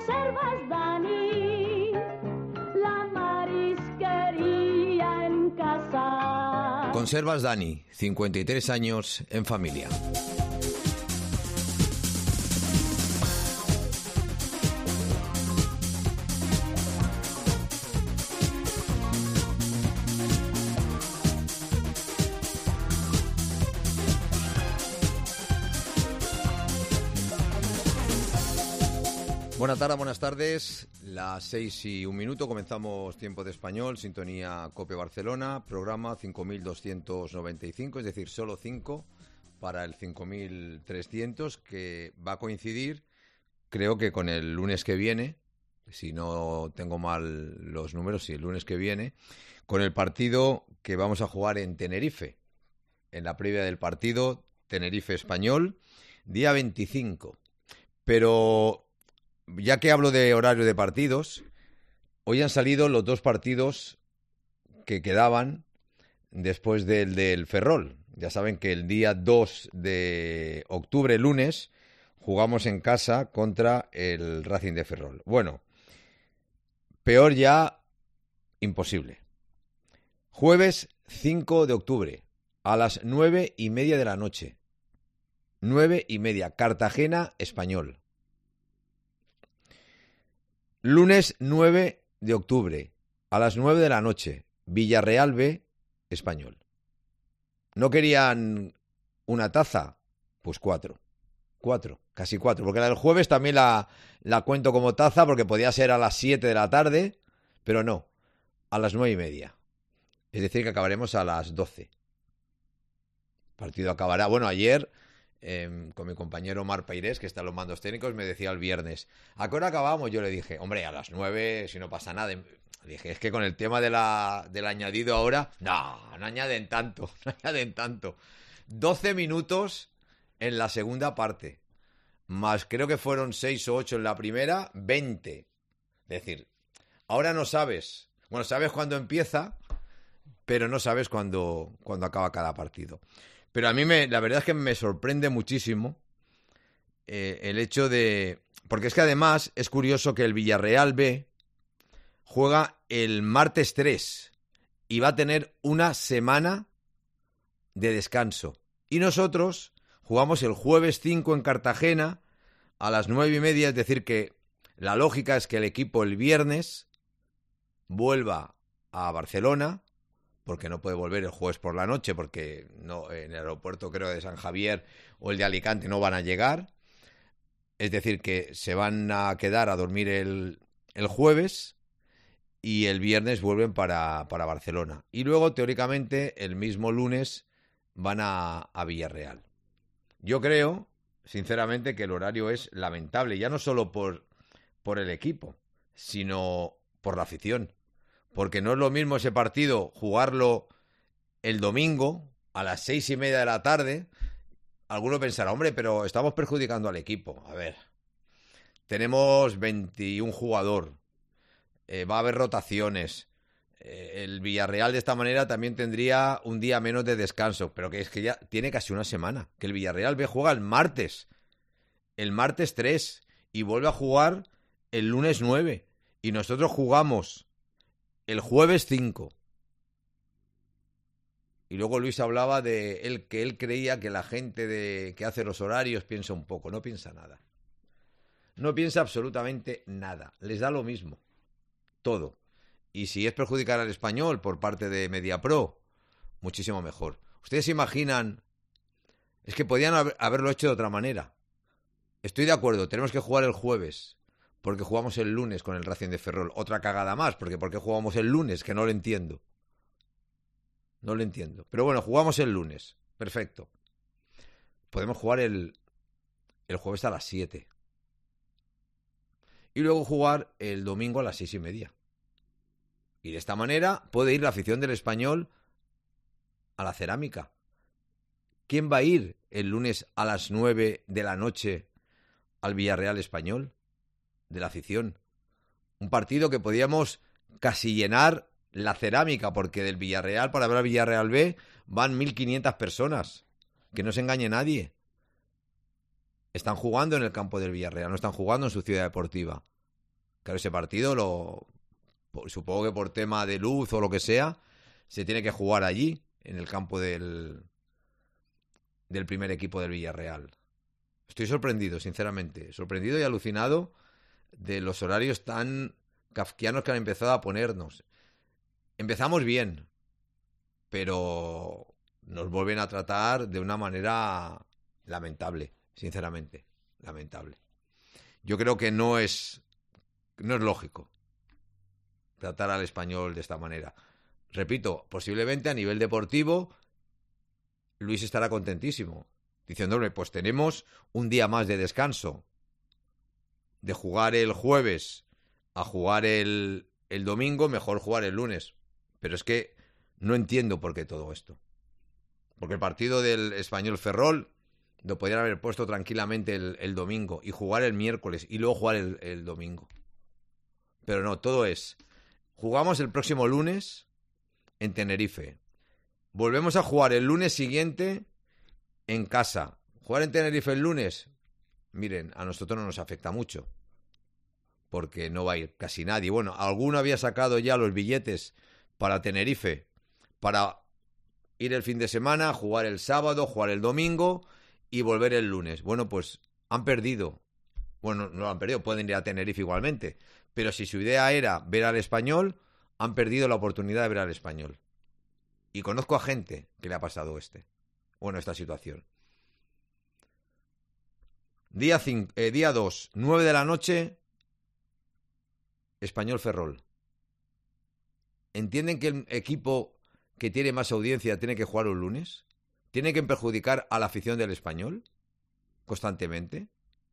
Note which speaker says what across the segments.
Speaker 1: Conservas Dani, la marisquería en casa.
Speaker 2: Conservas Dani, 53 años en familia. Buenas tardes, las 6:01, comenzamos Tiempo de Español, sintonía COPE Barcelona, programa 5295, es decir, solo 5 para el 5300, que va a coincidir, creo que con el lunes que viene, si no tengo mal los números, sí, el lunes que viene, con el partido que vamos a jugar en Tenerife, en la previa del partido Tenerife-Español, día 25, pero... Ya que hablo de horario de partidos, hoy han salido los dos partidos que quedaban después del Ferrol. Ya saben que el día 2 de octubre, lunes, jugamos en casa contra el Racing de Ferrol. Bueno, peor ya, imposible. Jueves 5 de octubre, a las 9:30 de la noche. 9:30, Cartagena, Español. Lunes 9 de octubre, a las 9 de la noche, Villarreal B, Español. ¿No querían una taza? Pues 4, casi 4, porque la del jueves también la cuento como taza, porque podía ser a las 7 de la tarde, pero no, a las 9:30. Es decir, que acabaremos a las 12. El partido acabará, bueno, ayer... con mi compañero Omar Peirés, que está en los mandos técnicos, me decía el viernes, ¿a qué hora acabamos? Yo le dije, hombre, a las 9, si no pasa nada. Le dije, es que con el tema del añadido ahora, no añaden tanto, 12 minutos en la segunda parte, más creo que fueron 6 o 8 en la primera, 20. Es decir, ahora no sabes, bueno, sabes cuándo empieza, pero no sabes cuándo acaba cada partido. Pero a mí la verdad es que me sorprende muchísimo el hecho de... Porque es que además es curioso que el Villarreal B juega el martes 3 y va a tener una semana de descanso. Y nosotros jugamos el jueves 5 en Cartagena a las 9:30, es decir que la lógica es que el equipo el viernes vuelva a Barcelona, porque no puede volver el jueves por la noche, porque no, en el aeropuerto creo de San Javier o el de Alicante no van a llegar. Es decir, que se van a quedar a dormir el jueves y el viernes vuelven para Barcelona. Y luego, teóricamente, el mismo lunes van a Villarreal. Yo creo, sinceramente, que el horario es lamentable, ya no solo por el equipo, sino por la afición. Porque no es lo mismo ese partido jugarlo el domingo a las 6:30 de la tarde. Alguno pensará, hombre, pero estamos perjudicando al equipo. A ver, tenemos 21 jugadores, va a haber rotaciones. El Villarreal de esta manera también tendría un día menos de descanso, pero que es que ya tiene casi una semana. Que el Villarreal B juega el martes 3, y vuelve a jugar el lunes 9. Y nosotros jugamos el jueves 5. Y luego Luis hablaba de que él creía que la gente que hace los horarios piensa un poco. No piensa nada. No piensa absolutamente nada. Les da lo mismo. Todo. Y si es perjudicar al Español por parte de Mediapro, muchísimo mejor. ¿Ustedes se imaginan? Es que podían haberlo hecho de otra manera. Estoy de acuerdo, tenemos que jugar el jueves, porque jugamos el lunes con el Racing de Ferrol. Otra cagada más, porque ¿por qué jugamos el lunes? Que no lo entiendo. No lo entiendo. Pero bueno, jugamos el lunes. Perfecto. Podemos jugar el jueves a las 7. Y luego jugar el domingo a las 6:30. Y de esta manera puede ir la afición del Español a la Cerámica. ¿Quién va a ir el lunes a las 9 de la noche al Villarreal Español? De la afición. Un partido que podíamos casi llenar la Cerámica, porque del Villarreal, para ver al Villarreal B, van 1.500 personas. Que no se engañe nadie. Están jugando en el campo del Villarreal, no están jugando en su ciudad deportiva. Claro, ese partido, supongo que por tema de luz o lo que sea, se tiene que jugar allí, en el campo del primer equipo del Villarreal. Estoy sorprendido, sinceramente. Sorprendido y alucinado de los horarios tan kafkianos que han empezado a ponernos. Empezamos bien, pero nos vuelven a tratar de una manera lamentable, sinceramente. Lamentable. Yo creo que no es lógico tratar al Español de esta manera. Repito, posiblemente a nivel deportivo Luis estará contentísimo, diciéndole, pues tenemos un día más de descanso. De jugar el jueves a jugar el domingo, mejor jugar el lunes. Pero es que no entiendo por qué todo esto. Porque el partido del Español Ferrol lo podrían haber puesto tranquilamente el domingo y jugar el miércoles y luego jugar el domingo. Pero no, todo es... Jugamos el próximo lunes en Tenerife. Volvemos a jugar el lunes siguiente en casa. Jugar en Tenerife el lunes, miren, a nosotros no nos afecta mucho. Porque no va a ir casi nadie. Bueno, alguno había sacado ya los billetes para Tenerife para ir el fin de semana, jugar el sábado, jugar el domingo y volver el lunes. Bueno, pues han perdido. Bueno, no lo han perdido, pueden ir a Tenerife igualmente. Pero si su idea era ver al Español, han perdido la oportunidad de ver al Español. Y conozco a gente que le ha pasado esta situación. Día 2, 9 de la noche, Español Ferrol. ¿Entienden que el equipo que tiene más audiencia tiene que jugar un lunes? ¿Tiene que perjudicar a la afición del Español constantemente?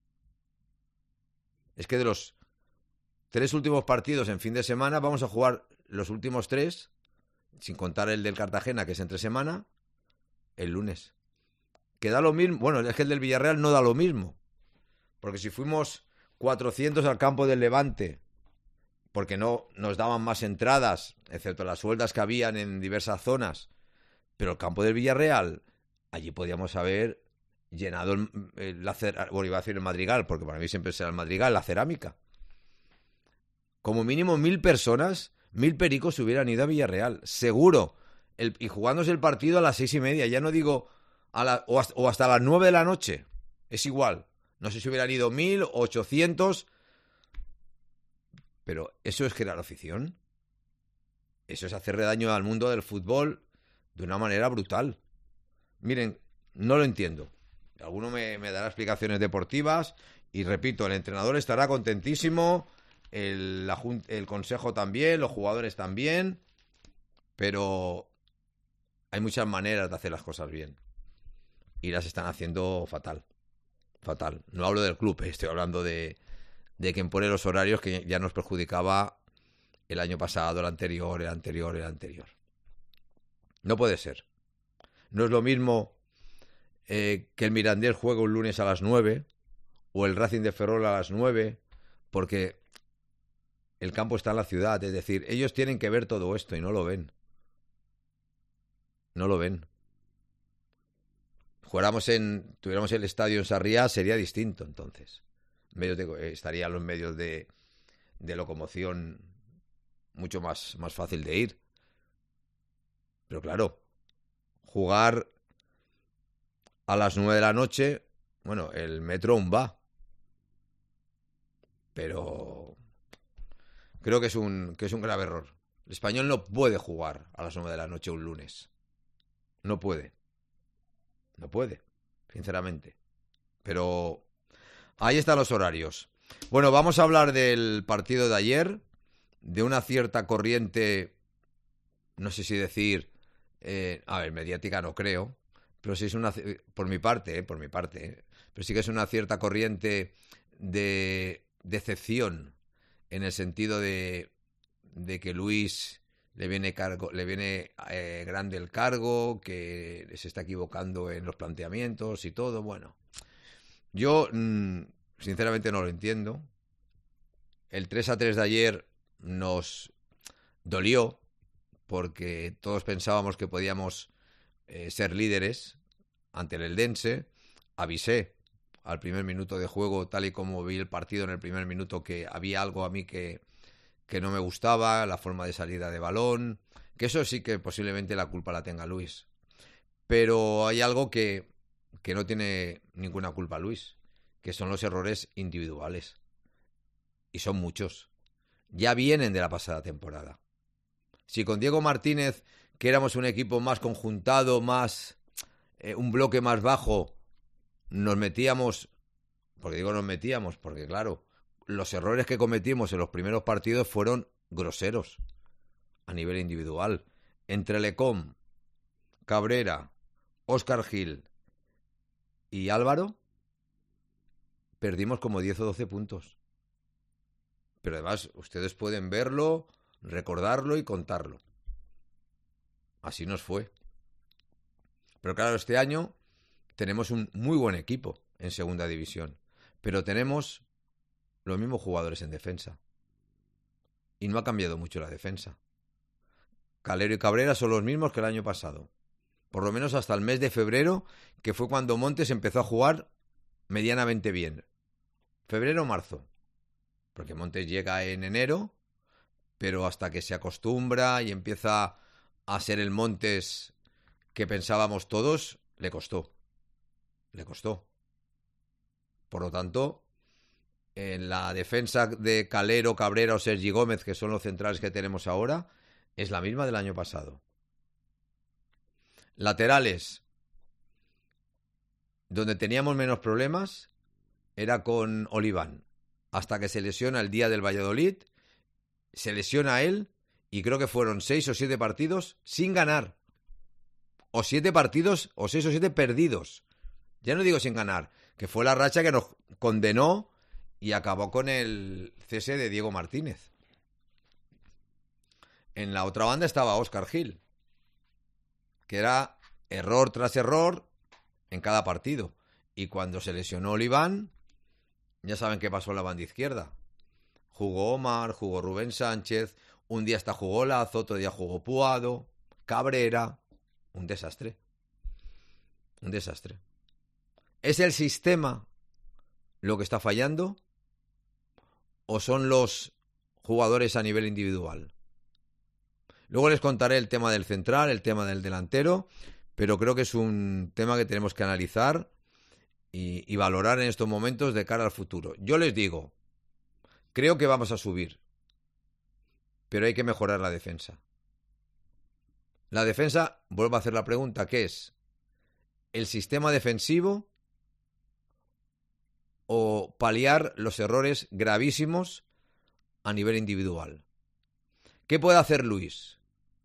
Speaker 2: Es que de los 3 últimos partidos en fin de semana vamos a jugar los últimos 3, sin contar el del Cartagena, que es entre semana, el lunes. Que da lo mismo. Bueno, es que el del Villarreal no da lo mismo. Porque si fuimos 400 al campo del Levante, porque no nos daban más entradas, excepto las sueltas que habían en diversas zonas, pero el campo del Villarreal, allí podíamos haber llenado bueno, iba a decir el Madrigal, porque para mí siempre será el Madrigal, la cerámica. Como mínimo 1.000 personas, 1.000 pericos se hubieran ido a Villarreal, seguro. Y jugándose el partido a las 6:30, ya no digo o hasta las 9 de la noche, es igual. No sé si hubieran ido 1.000, 800... Pero ¿eso es crear afición? Eso es hacerle daño al mundo del fútbol de una manera brutal. Miren, no lo entiendo. Alguno me dará explicaciones deportivas y repito, el entrenador estará contentísimo, el consejo también, los jugadores también, pero hay muchas maneras de hacer las cosas bien y las están haciendo fatal. Fatal. No hablo del club, estoy hablando de quien pone los horarios que ya nos perjudicaba el año pasado, el anterior. No puede ser. No es lo mismo que el Mirandés juegue un lunes a las 9 o el Racing de Ferrol a las 9, porque el campo está en la ciudad. Es decir, ellos tienen que ver todo esto y no lo ven. No lo ven. Tuviéramos el estadio en Sarriá, sería distinto entonces. Estarían los medios de locomoción mucho más fácil de ir. Pero claro, jugar a las 9 de la noche, bueno, el metro aún va. Pero creo que es un grave error. El Español no puede jugar a las 9 de la noche un lunes. No puede. No puede, sinceramente. Pero ahí están los horarios. Bueno, vamos a hablar del partido de ayer, de una cierta corriente, no sé si decir, mediática no creo, pero sí es por mi parte, pero sí que es una cierta corriente de decepción, en el sentido de que Luis le viene grande el cargo, que se está equivocando en los planteamientos y todo. Bueno, yo sinceramente no lo entiendo. El 3-3 de ayer nos dolió porque todos pensábamos que podíamos ser líderes ante el Eldense. Avisé al primer minuto de juego, tal y como vi el partido en el primer minuto, que había algo a mí que no me gustaba, la forma de salida de balón, que eso sí que posiblemente la culpa la tenga Luis. Pero hay algo que no tiene ninguna culpa Luis, que son los errores individuales. Y son muchos. Ya vienen de la pasada temporada. Si con Diego Martínez, que éramos un equipo más conjuntado, más un bloque más bajo, nos metíamos, porque digo nos metíamos, porque claro, los errores que cometimos en los primeros partidos fueron groseros a nivel individual. Entre Lecom, Cabrera, Óscar Gil y Álvaro, perdimos como 10 o 12 puntos. Pero además, ustedes pueden verlo, recordarlo y contarlo. Así nos fue. Pero claro, este año tenemos un muy buen equipo en segunda división. Pero tenemos los mismos jugadores en defensa. Y no ha cambiado mucho la defensa. Calero y Cabrera son los mismos que el año pasado. Por lo menos hasta el mes de febrero, que fue cuando Montes empezó a jugar medianamente bien. Febrero o marzo. Porque Montes llega en enero, pero hasta que se acostumbra y empieza a ser el Montes que pensábamos todos, le costó. Le costó. Por lo tanto, en la defensa de Calero, Cabrera o Sergi Gómez, que son los centrales que tenemos ahora, es la misma del año pasado. Laterales, donde teníamos menos problemas, era con Oliván. Hasta que se lesiona el día del Valladolid, se lesiona él, y creo que fueron 6 o 7 partidos sin ganar. O 7 partidos, o 6 o 7 perdidos. Ya no digo sin ganar, que fue la racha que nos condenó y acabó con el cese de Diego Martínez. En la otra banda estaba Óscar Gil, que era error tras error en cada partido. Y cuando se lesionó Oliván, ya saben qué pasó en la banda izquierda. Jugó Omar, jugó Rubén Sánchez, un día hasta jugó Lazo, otro día jugó Puado, Cabrera. Un desastre. Un desastre. ¿Es el sistema lo que está fallando? ¿O son los jugadores a nivel individual? Luego les contaré el tema del central, el tema del delantero, pero creo que es un tema que tenemos que analizar y valorar en estos momentos de cara al futuro. Yo les digo, creo que vamos a subir, pero hay que mejorar la defensa. La defensa, vuelvo a hacer la pregunta, ¿qué es? ¿El sistema defensivo o paliar los errores gravísimos a nivel individual? ¿Qué puede hacer Luis?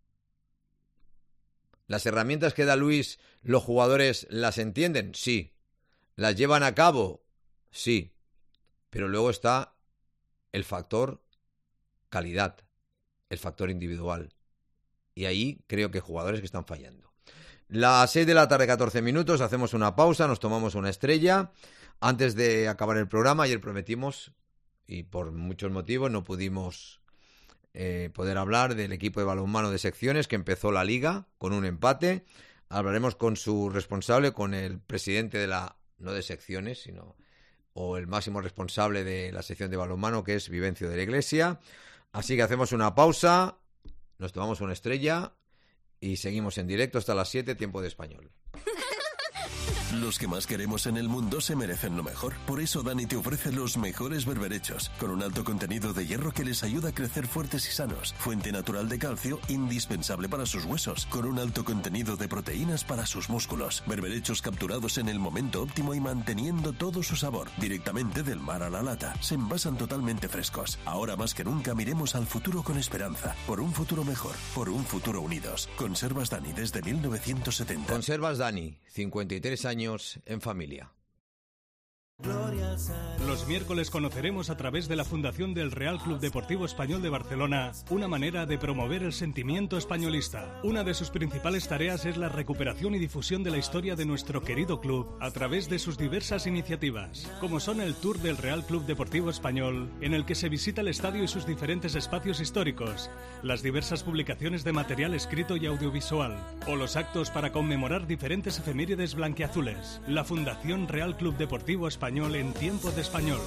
Speaker 2: ¿Las herramientas que da Luis, los jugadores las entienden? Sí. ¿Las llevan a cabo? Sí. Pero luego está el factor calidad, el factor individual. Y ahí creo que hay jugadores que están fallando. Las 6 de la tarde, 14 minutos, hacemos una pausa, nos tomamos una estrella. Antes de acabar el programa, ayer prometimos, y por muchos motivos no pudimos poder hablar del equipo de balonmano de secciones que empezó la liga con un empate. Hablaremos con su responsable, con el presidente de la, no de secciones, sino o el máximo responsable de la sección de balonmano, que es Vivencio de la Iglesia. Así que hacemos una pausa, nos tomamos una estrella y seguimos en directo hasta las 7, tiempo de español.
Speaker 3: Los que más queremos en el mundo se merecen lo mejor. Por eso Dani te ofrece los mejores berberechos, con un alto contenido de hierro que les ayuda a crecer fuertes y sanos. Fuente natural de calcio, indispensable para sus huesos, con un alto contenido de proteínas para sus músculos. Berberechos capturados en el momento óptimo y manteniendo todo su sabor, directamente del mar a la lata. Se envasan totalmente frescos. Ahora más que nunca miremos al futuro con esperanza. Por un futuro mejor, por un futuro unidos. Conservas Dani desde 1970.
Speaker 2: Conservas Dani, 53 años en familia.
Speaker 4: Los miércoles conoceremos a través de la Fundación del Real Club Deportivo Español de Barcelona una manera de promover el sentimiento españolista. Una de sus principales tareas es la recuperación y difusión de la historia de nuestro querido club a través de sus diversas iniciativas, como son el Tour del Real Club Deportivo Español, en el que se visita el estadio y sus diferentes espacios históricos, las diversas publicaciones de material escrito y audiovisual, o los actos para conmemorar diferentes efemérides blanquiazules. La Fundación Real Club Deportivo Español Español en Tiempo de Español.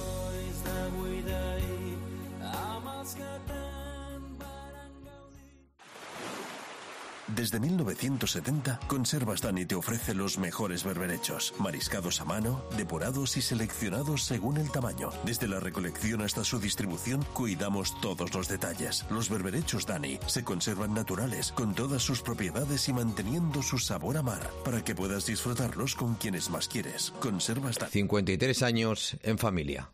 Speaker 3: Desde 1970, Conservas Dani te ofrece los mejores berberechos, mariscados a mano, depurados y seleccionados según el tamaño. Desde la recolección hasta su distribución, cuidamos todos los detalles. Los berberechos Dani se conservan naturales, con todas sus propiedades y manteniendo su sabor a mar, para que puedas disfrutarlos con quienes más quieres. Conservas Dani.
Speaker 2: 53 años en familia.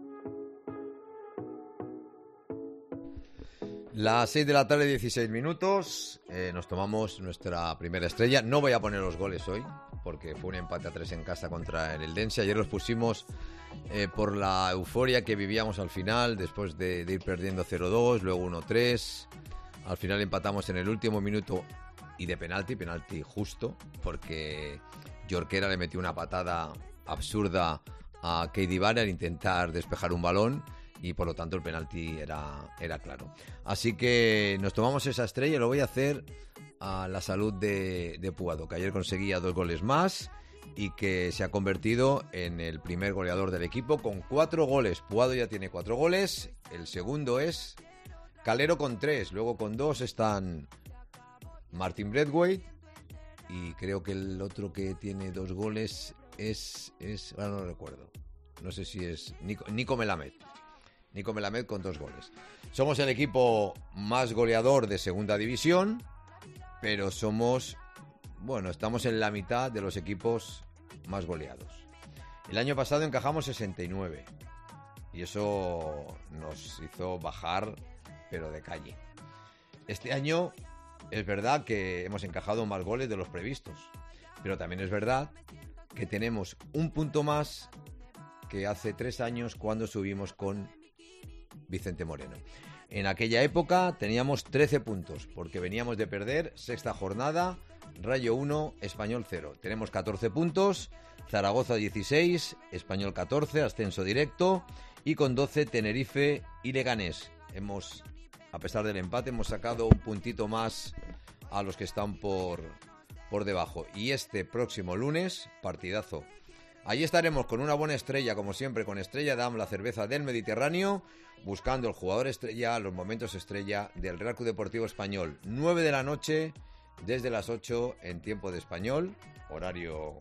Speaker 2: Las 6 de la tarde, 16 minutos, nos tomamos nuestra primera estrella. No voy a poner los goles hoy, porque fue un empate a 3 en casa contra el Eldense. Ayer los pusimos por la euforia que vivíamos al final, después de ir perdiendo 0-2, luego 1-3. Al final empatamos en el último minuto y de penalti justo, porque Jorquera le metió una patada absurda a Keidi Vara al intentar despejar un balón. Y por lo tanto el penalti era claro. Así que nos tomamos esa estrella y lo voy a hacer a la salud de Puado, que ayer conseguía 2 goles más y que se ha convertido en el primer goleador del equipo con 4 goles. Puado ya tiene 4 goles, el segundo es Calero con 3, luego con 2 están Martin Braithwaite y creo que el otro que tiene 2 goles es ahora no lo recuerdo. No sé si es Nico Melamed. Nico Melamed con 2 goles. Somos el equipo más goleador de segunda división, pero estamos en la mitad de los equipos más goleados. El año pasado encajamos 69 y eso nos hizo bajar, pero de calle. Este año es verdad que hemos encajado más goles de los previstos, pero también es verdad que tenemos un punto más que hace 3 años cuando subimos con Vicente Moreno. En aquella época teníamos 13 puntos, porque veníamos de perder 6ª jornada, Rayo 1, Español 0. Tenemos 14 puntos, Zaragoza 16, Español 14, ascenso directo, y con 12 Tenerife y Leganés. A pesar del empate, hemos sacado un puntito más a los que están por debajo. Y este próximo lunes, partidazo. Allí estaremos con una buena estrella, como siempre, con Estrella Damm, la cerveza del Mediterráneo, buscando el jugador estrella, los momentos estrella del Real Club Deportivo Español. 9 de la noche, desde las 8 en Tiempo de Español, horario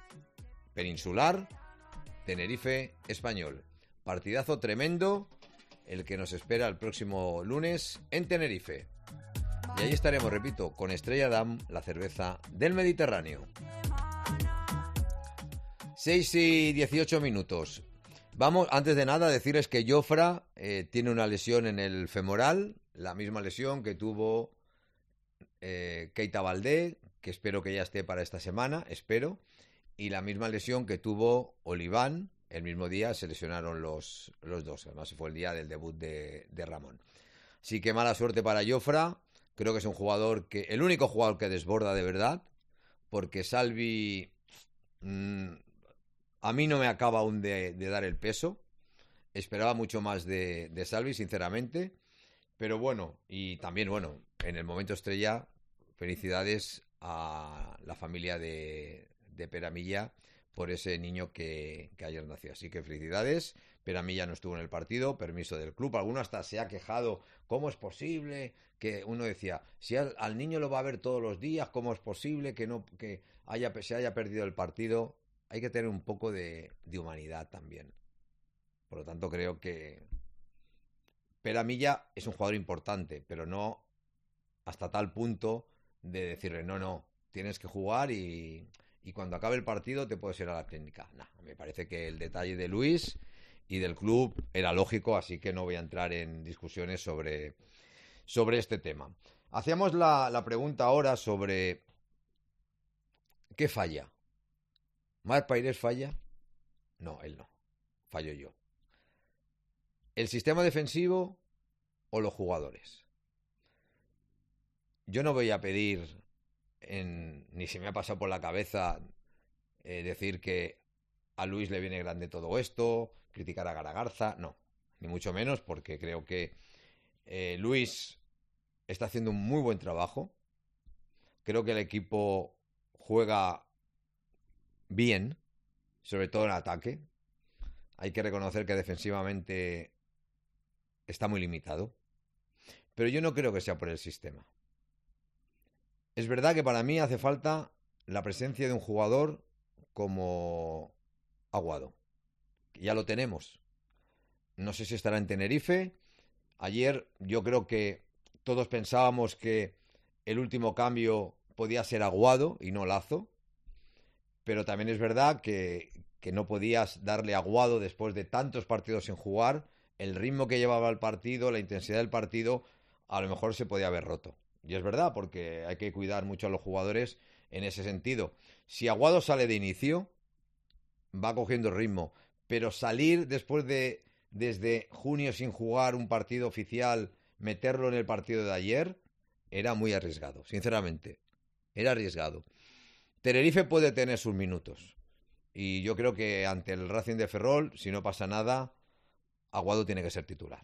Speaker 2: peninsular, Tenerife, Español. Partidazo tremendo, el que nos espera el próximo lunes en Tenerife. Y allí estaremos, repito, con Estrella Damm, la cerveza del Mediterráneo. 6 y 18 minutos. Vamos, antes de nada, decirles que Jofra tiene una lesión en el femoral, la misma lesión que tuvo Keita Baldé, que espero que ya esté para esta semana, y la misma lesión que tuvo Oliván. El mismo día se lesionaron los dos, además fue el día del debut de Ramón. Así que mala suerte para Jofra. Creo que es un jugador el único jugador que desborda de verdad, porque Salvi a mí no me acaba aún de dar el peso. Esperaba mucho más de Salvi, sinceramente. Pero bueno, y también, en el momento estrella, felicidades a la familia de Peramilla por ese niño que ayer nació. Así que felicidades. Peramilla no estuvo en el partido, permiso del club. Alguno hasta se ha quejado. ¿Cómo es posible? Que uno decía, si al niño lo va a ver todos los días, ¿cómo es posible que se haya perdido el partido? Hay que tener un poco de humanidad también. Por lo tanto, creo que Peramilla es un jugador importante, pero no hasta tal punto de decirle, no, tienes que jugar y cuando acabe el partido te puedes ir a la clínica. Me parece que el detalle de Luis y del club era lógico, así que no voy a entrar en discusiones sobre este tema. Hacíamos la pregunta ahora sobre ¿qué falla? ¿Marc Pairés falla? No, él no. Fallo yo. ¿El sistema defensivo o los jugadores? Yo no voy a pedir, ni se me ha pasado por la cabeza decir que a Luis le viene grande todo esto, criticar a Garagarza, no, ni mucho menos, porque creo que Luis está haciendo un muy buen trabajo. Creo que el equipo juega bien, sobre todo en ataque. hay que reconocer que defensivamente está muy limitado. Pero yo no creo que sea por el sistema. Es verdad que para mí hace falta la presencia de un jugador como Aguado. Ya lo tenemos. No sé si estará en Tenerife. Ayer yo creo que todos pensábamos que el último cambio podía ser Aguado y no Lazo. Pero también es verdad que no podías darle Aguado después de tantos partidos sin jugar. El ritmo que llevaba el partido, la intensidad del partido, a lo mejor se podía haber roto. Y es verdad, porque hay que cuidar mucho a los jugadores en ese sentido. Si Aguado sale de inicio, va cogiendo ritmo. Pero salir después de, desde junio sin jugar un partido oficial, meterlo en el partido de ayer, era muy arriesgado, sinceramente. Era arriesgado. Tenerife puede tener sus minutos. Y yo creo que ante el Racing de Ferrol, si no pasa nada, Aguado tiene que ser titular.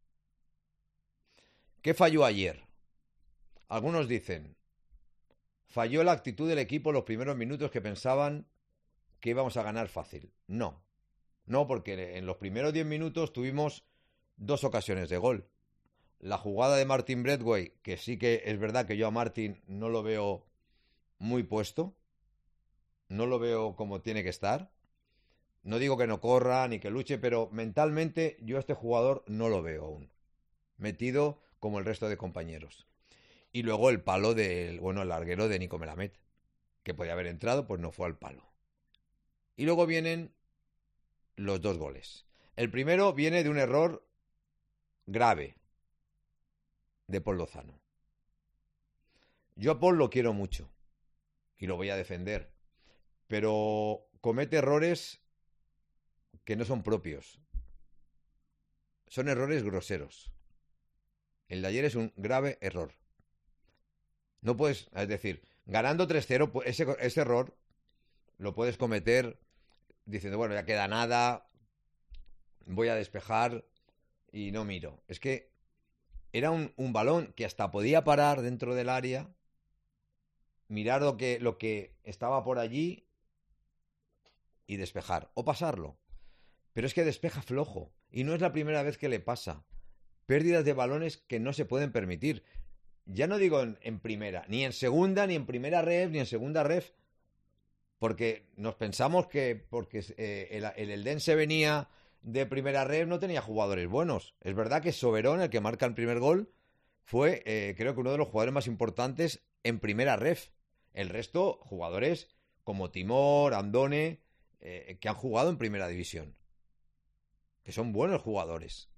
Speaker 2: ¿Qué falló ayer? Algunos dicen, falló la actitud del equipo los primeros minutos que pensaban que íbamos a ganar fácil. No, porque en los primeros 10 minutos tuvimos 2 ocasiones de gol. La jugada de Martin Braithwaite, que sí que es verdad que yo a Martin no lo veo muy puesto, no lo veo como tiene que estar. No digo que no corra ni que luche, pero mentalmente yo a este jugador no lo veo aún metido como el resto de compañeros. Y luego el palo del, el larguero de Nico Melamed, que podía haber entrado, pues no fue al palo. Y luego vienen los 2 goles. El primero viene de un error grave de Pol Lozano. Yo a Pol lo quiero mucho y lo voy a defender, pero comete errores que no son propios. Son errores groseros. El de ayer es un grave error. No puedes, es decir, ganando 3-0, ese error lo puedes cometer diciendo, bueno, ya queda nada, voy a despejar y no miro. Es que era un balón que hasta podía parar dentro del área, mirar lo que estaba por allí y despejar, o pasarlo. Pero es que despeja flojo, y no es la primera vez que le pasa. Pérdidas de balones que no se pueden permitir. Ya no digo en primera, ni en segunda, ni en primera ref, ni en segunda ref, porque nos pensamos que porque el Eldense venía de primera ref no tenía jugadores buenos. Es verdad que Soberón, el que marca el primer gol, fue creo que uno de los jugadores más importantes en primera ref. El resto, jugadores como Timor, Andone, que han jugado en primera división, que son buenos jugadores.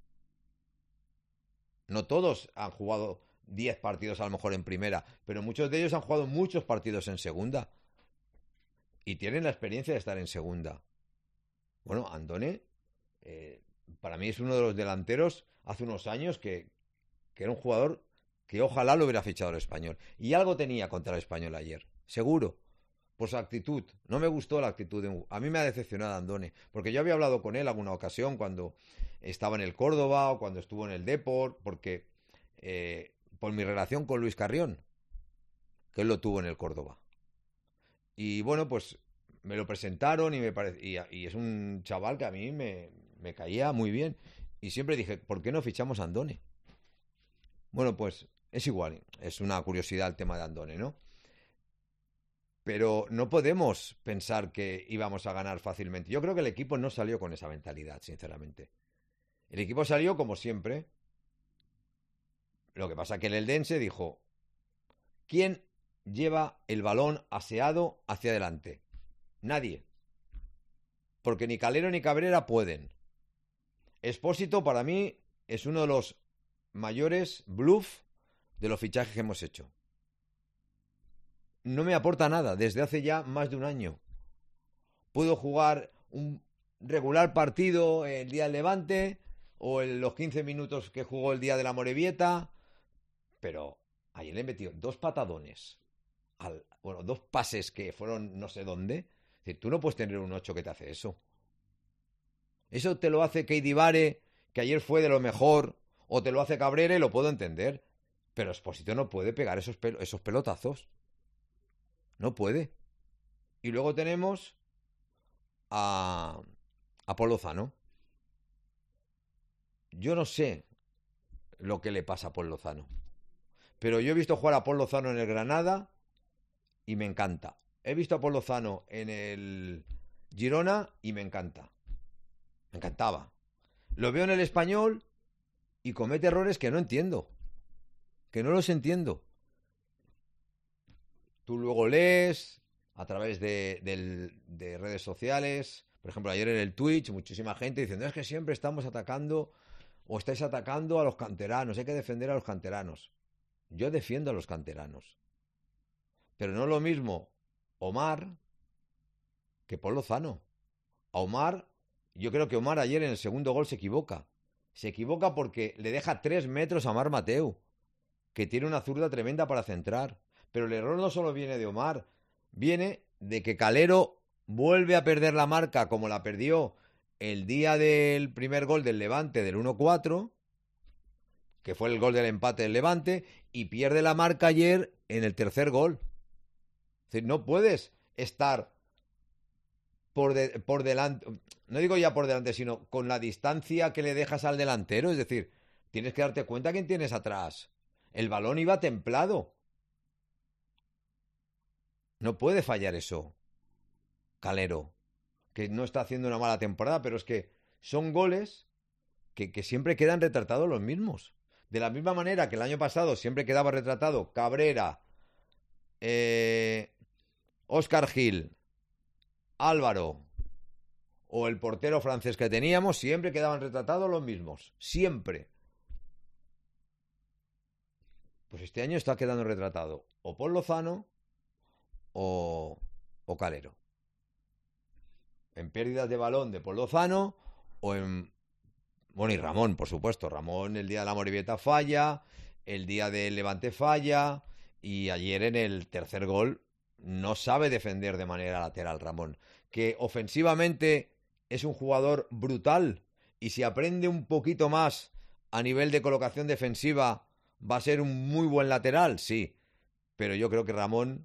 Speaker 2: No todos han jugado 10 partidos a lo mejor en primera, pero muchos de ellos han jugado muchos partidos en segunda y tienen la experiencia de estar en segunda. Bueno, Andone para mí es uno de los delanteros hace unos años que era un jugador que ojalá lo hubiera fichado el Español, y algo tenía contra el Español ayer, seguro, por su actitud. No me gustó la actitud a mí me ha decepcionado Andone, porque yo había hablado con él alguna ocasión cuando estaba en el Córdoba o cuando estuvo en el Depor, porque por mi relación con Luis Carrión, que él lo tuvo en el Córdoba. Y bueno, pues me lo presentaron y es un chaval que a mí me caía muy bien. Y siempre dije, ¿por qué no fichamos a Andone? Bueno, pues es igual, es una curiosidad el tema de Andone, ¿no? Pero no podemos pensar que íbamos a ganar fácilmente. Yo creo que el equipo no salió con esa mentalidad, sinceramente. El equipo salió como siempre. Lo que pasa es que el Eldense dijo, ¿quién lleva el balón aseado hacia adelante? Nadie. Porque ni Calero ni Cabrera pueden. Expósito para mí es uno de los mayores bluff de los fichajes que hemos hecho. No me aporta nada desde hace ya más de un año. Puedo jugar un regular partido el día del Levante o en los 15 minutos que jugó el día de la Morevieta, pero ayer le he metido 2 patadones, 2 pases que fueron no sé dónde. Es decir, tú no puedes tener un 8 que te hace eso. Eso te lo hace Keidi Vare, que ayer fue de lo mejor, o te lo hace Cabrera y lo puedo entender. Pero Expósito no puede pegar esos pelotazos. No puede. Y luego tenemos a Pol Lozano, yo no sé lo que le pasa a Paul Lozano. Pero yo he visto jugar a Paul Lozano en el Granada y me encanta. He visto a Paul Lozano en el Girona y me encanta. Me encantaba. Lo veo en el Español y comete errores que no entiendo. Que no los entiendo. Tú luego lees a través de redes sociales. Por ejemplo, ayer en el Twitch, muchísima gente diciendo es que siempre estamos atacando o estáis atacando a los canteranos. Hay que defender a los canteranos. Yo defiendo a los canteranos. Pero no es lo mismo Omar que Paul Lozano. A Omar, yo creo que Omar ayer en el segundo gol se equivoca. Se equivoca porque le deja 3 metros a Marc Mateu, que tiene una zurda tremenda para centrar. Pero el error no solo viene de Omar, viene de que Calero vuelve a perder la marca como la perdió el día del primer gol del Levante del 1-4, que fue el gol del empate del Levante, y pierde la marca ayer en el tercer gol. Es decir, no puedes estar por delante, no digo ya por delante, sino con la distancia que le dejas al delantero. Es decir, tienes que darte cuenta quién tienes atrás. El balón iba templado. No puede fallar eso, Calero, que no está haciendo una mala temporada, pero es que son goles que siempre quedan retratados los mismos. De la misma manera que el año pasado siempre quedaba retratado Cabrera, Óscar Gil, Álvaro o el portero francés que teníamos, siempre quedaban retratados los mismos. Siempre. Pues este año está quedando retratado o Paul Lozano o Calero. En pérdidas de balón de Paul Lozano o en... Bueno, y Ramón, por supuesto. Ramón el día de la Morevieta falla, el día del Levante falla, y ayer en el tercer gol no sabe defender de manera lateral Ramón. Que ofensivamente es un jugador brutal, y si aprende un poquito más a nivel de colocación defensiva va a ser un muy buen lateral, sí. Pero yo creo que Ramón,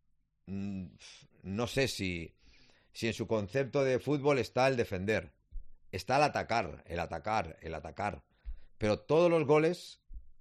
Speaker 2: no sé si en su concepto de fútbol está el defender. Está el atacar, el atacar, el atacar. Pero todos los goles,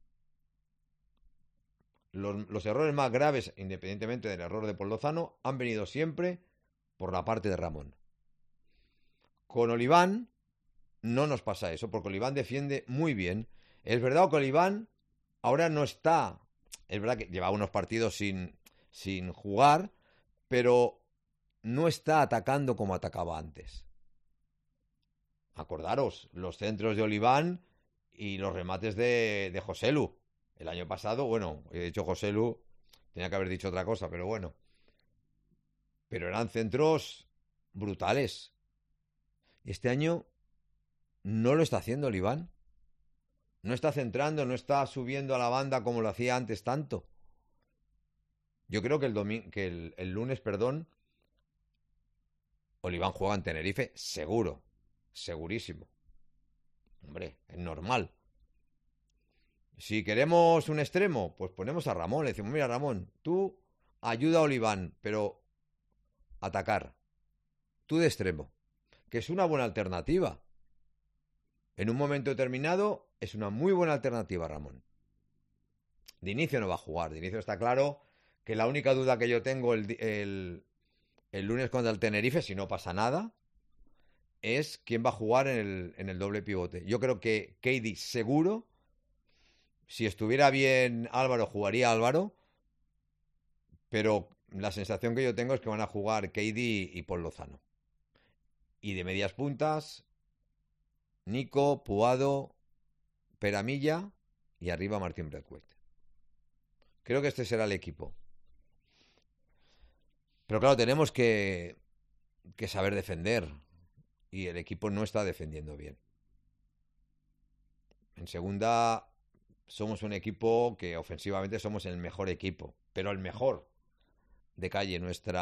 Speaker 2: los errores más graves, independientemente del error de Paul Lozano, han venido siempre por la parte de Ramón. Con Oliván no nos pasa eso, porque Oliván defiende muy bien. Es verdad que Oliván ahora no está... Es verdad que lleva unos partidos sin jugar, pero no está atacando como atacaba antes. Acordaros, los centros de Oliván y los remates de Joselu. El año pasado, bueno, he dicho Joselu, tenía que haber dicho otra cosa, pero bueno. Pero eran centros brutales. Este año no lo está haciendo Oliván. No está centrando, no está subiendo a la banda como lo hacía antes tanto. Yo creo que el lunes, Oliván juega en Tenerife, seguro. Segurísimo. Hombre, es normal. Si queremos un extremo, pues ponemos a Ramón. Le decimos, mira Ramón, tú ayuda a Oliván, pero atacar. Tú de extremo. Que es una buena alternativa. En un momento determinado es una muy buena alternativa, Ramón. De inicio no va a jugar. De inicio está claro que la única duda que yo tengo el lunes contra el Tenerife, si no pasa nada, es quién va a jugar en el doble pivote. Yo creo que Keidi seguro. Si estuviera bien Álvaro, jugaría Álvaro. Pero la sensación que yo tengo es que van a jugar Keidi y Paul Lozano. Y de medias puntas, Nico, Puado, Peramilla y arriba Martín Braithwaite. Creo que este será el equipo. Pero claro, tenemos que saber defender. Y el equipo no está defendiendo bien. En segunda somos un equipo que ofensivamente somos el mejor equipo. Pero el mejor de calle.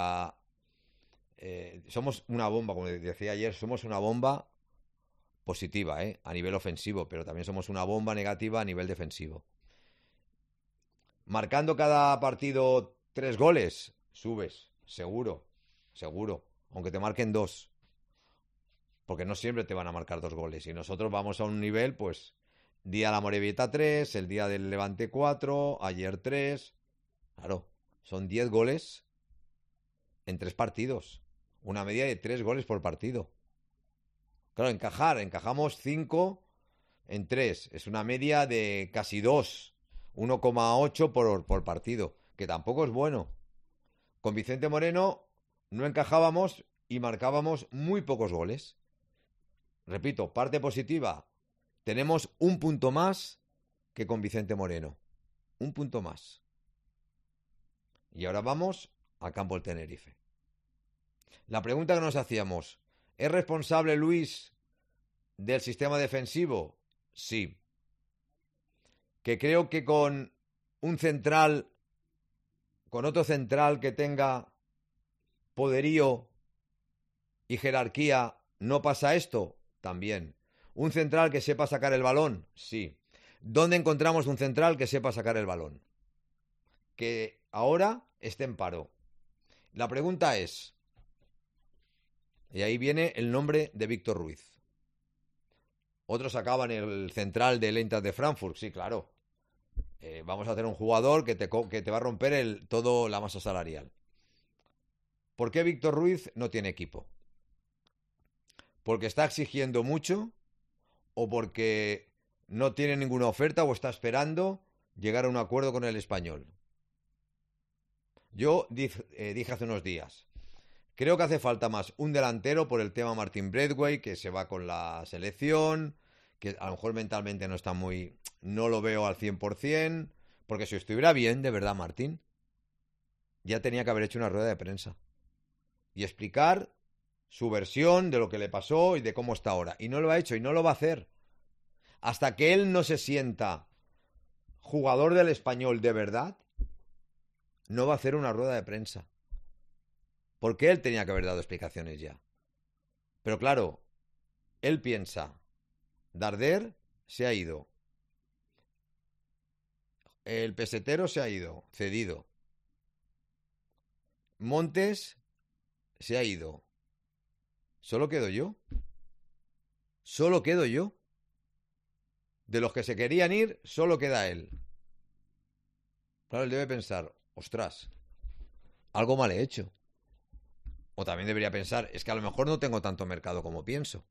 Speaker 2: Somos una bomba, como decía ayer, somos una bomba positiva, a nivel ofensivo, pero también somos una bomba negativa a nivel defensivo. Marcando cada partido 3 goles, subes, seguro, aunque te marquen 2. Porque no siempre te van a marcar 2 goles. Y nosotros vamos a un nivel, pues, Día de la Morevieta 3, el día del Levante 4, ayer 3. Claro, son 10 goles en 3 partidos. Una media de 3 goles por partido. Claro, encajamos 5 en 3. Es una media de casi 2. 1,8 por partido, que tampoco es bueno. Con Vicente Moreno no encajábamos y marcábamos muy pocos goles. Repito, parte positiva. Tenemos un punto más que con Vicente Moreno. Un punto más. Y ahora vamos a campo del Tenerife. La pregunta que nos hacíamos, ¿es responsable Luis del sistema defensivo? Sí. Que creo que con un central, con otro central que tenga poderío y jerarquía, ¿no pasa esto? También. ¿Un central que sepa sacar el balón? Sí. ¿Dónde encontramos un central que sepa sacar el balón? Que ahora esté en paro. La pregunta es, y ahí viene el nombre de Víctor Ruiz. Otros sacaban el central del Eintracht de Frankfurt. Sí, claro. Vamos a hacer un jugador que te va a romper todo la masa salarial. ¿Por qué Víctor Ruiz no tiene equipo? ¿Porque está exigiendo mucho? ¿O porque no tiene ninguna oferta o está esperando llegar a un acuerdo con el Español? Yo dije hace unos días, creo que hace falta más un delantero por el tema Martin Braithwaite, que se va con la selección, que a lo mejor mentalmente no está muy... No lo veo al 100%, porque si estuviera bien, de verdad, Martín, ya tenía que haber hecho una rueda de prensa y explicar su versión de lo que le pasó y de cómo está ahora. Y no lo ha hecho y no lo va a hacer. Hasta que él no se sienta jugador del Español de verdad, no va a hacer una rueda de prensa. Porque él tenía que haber dado explicaciones ya. Pero claro, él piensa, Darder se ha ido. El pesetero se ha ido, cedido. Montes se ha ido. ¿Solo quedo yo? ¿Solo quedo yo? De los que se querían ir, solo queda él. Claro, él debe pensar, ostras, algo mal he hecho. O también debería pensar, es que a lo mejor no tengo tanto mercado como pienso.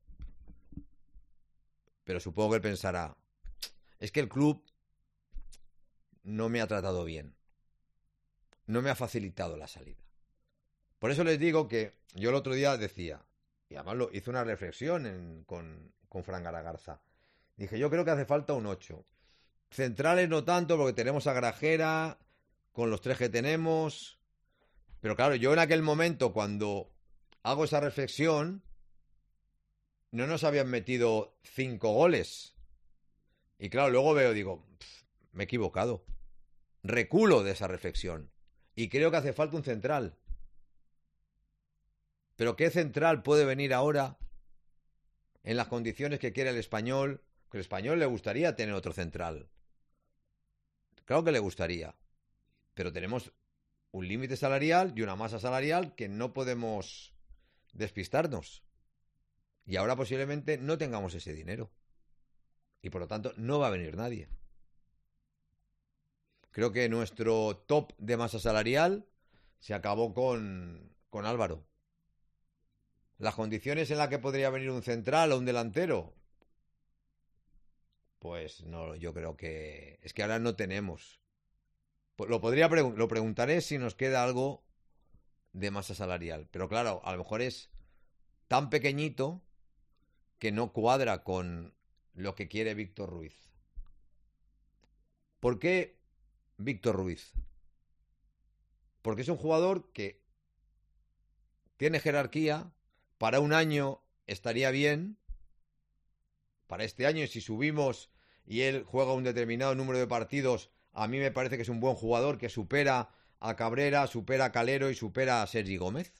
Speaker 2: Pero supongo que él pensará, es que el club no me ha tratado bien. No me ha facilitado la salida. Por eso les digo que yo el otro día decía, y además hice una reflexión con Fran Garagarza. Dije, yo creo que hace falta un 8. Centrales no tanto, porque tenemos a Grajera, con los 3 que tenemos. Pero claro, yo en aquel momento, cuando hago esa reflexión, no nos habían metido 5 goles. Y claro, luego veo, digo, me he equivocado. Reculo de esa reflexión. Y creo que hace falta un central. Pero ¿qué central puede venir ahora en las condiciones que quiere el Español? Que el Español le gustaría tener otro central. Claro que le gustaría. Pero tenemos un límite salarial y una masa salarial que no podemos despistarnos. Y ahora posiblemente no tengamos ese dinero. Y por lo tanto no va a venir nadie. Creo que nuestro top de masa salarial se acabó con Álvaro. Las condiciones en las que podría venir un central o un delantero, pues no, yo creo que es que ahora no tenemos. Lo preguntaré si nos queda algo de masa salarial. Pero claro, a lo mejor es tan pequeñito que no cuadra con lo que quiere Víctor Ruiz. ¿Por qué Víctor Ruiz? Porque es un jugador que tiene jerarquía. Para un año estaría bien. Para este año, si subimos y él juega un determinado número de partidos, a mí me parece que es un buen jugador que supera a Cabrera, supera a Calero y supera a Sergi Gómez.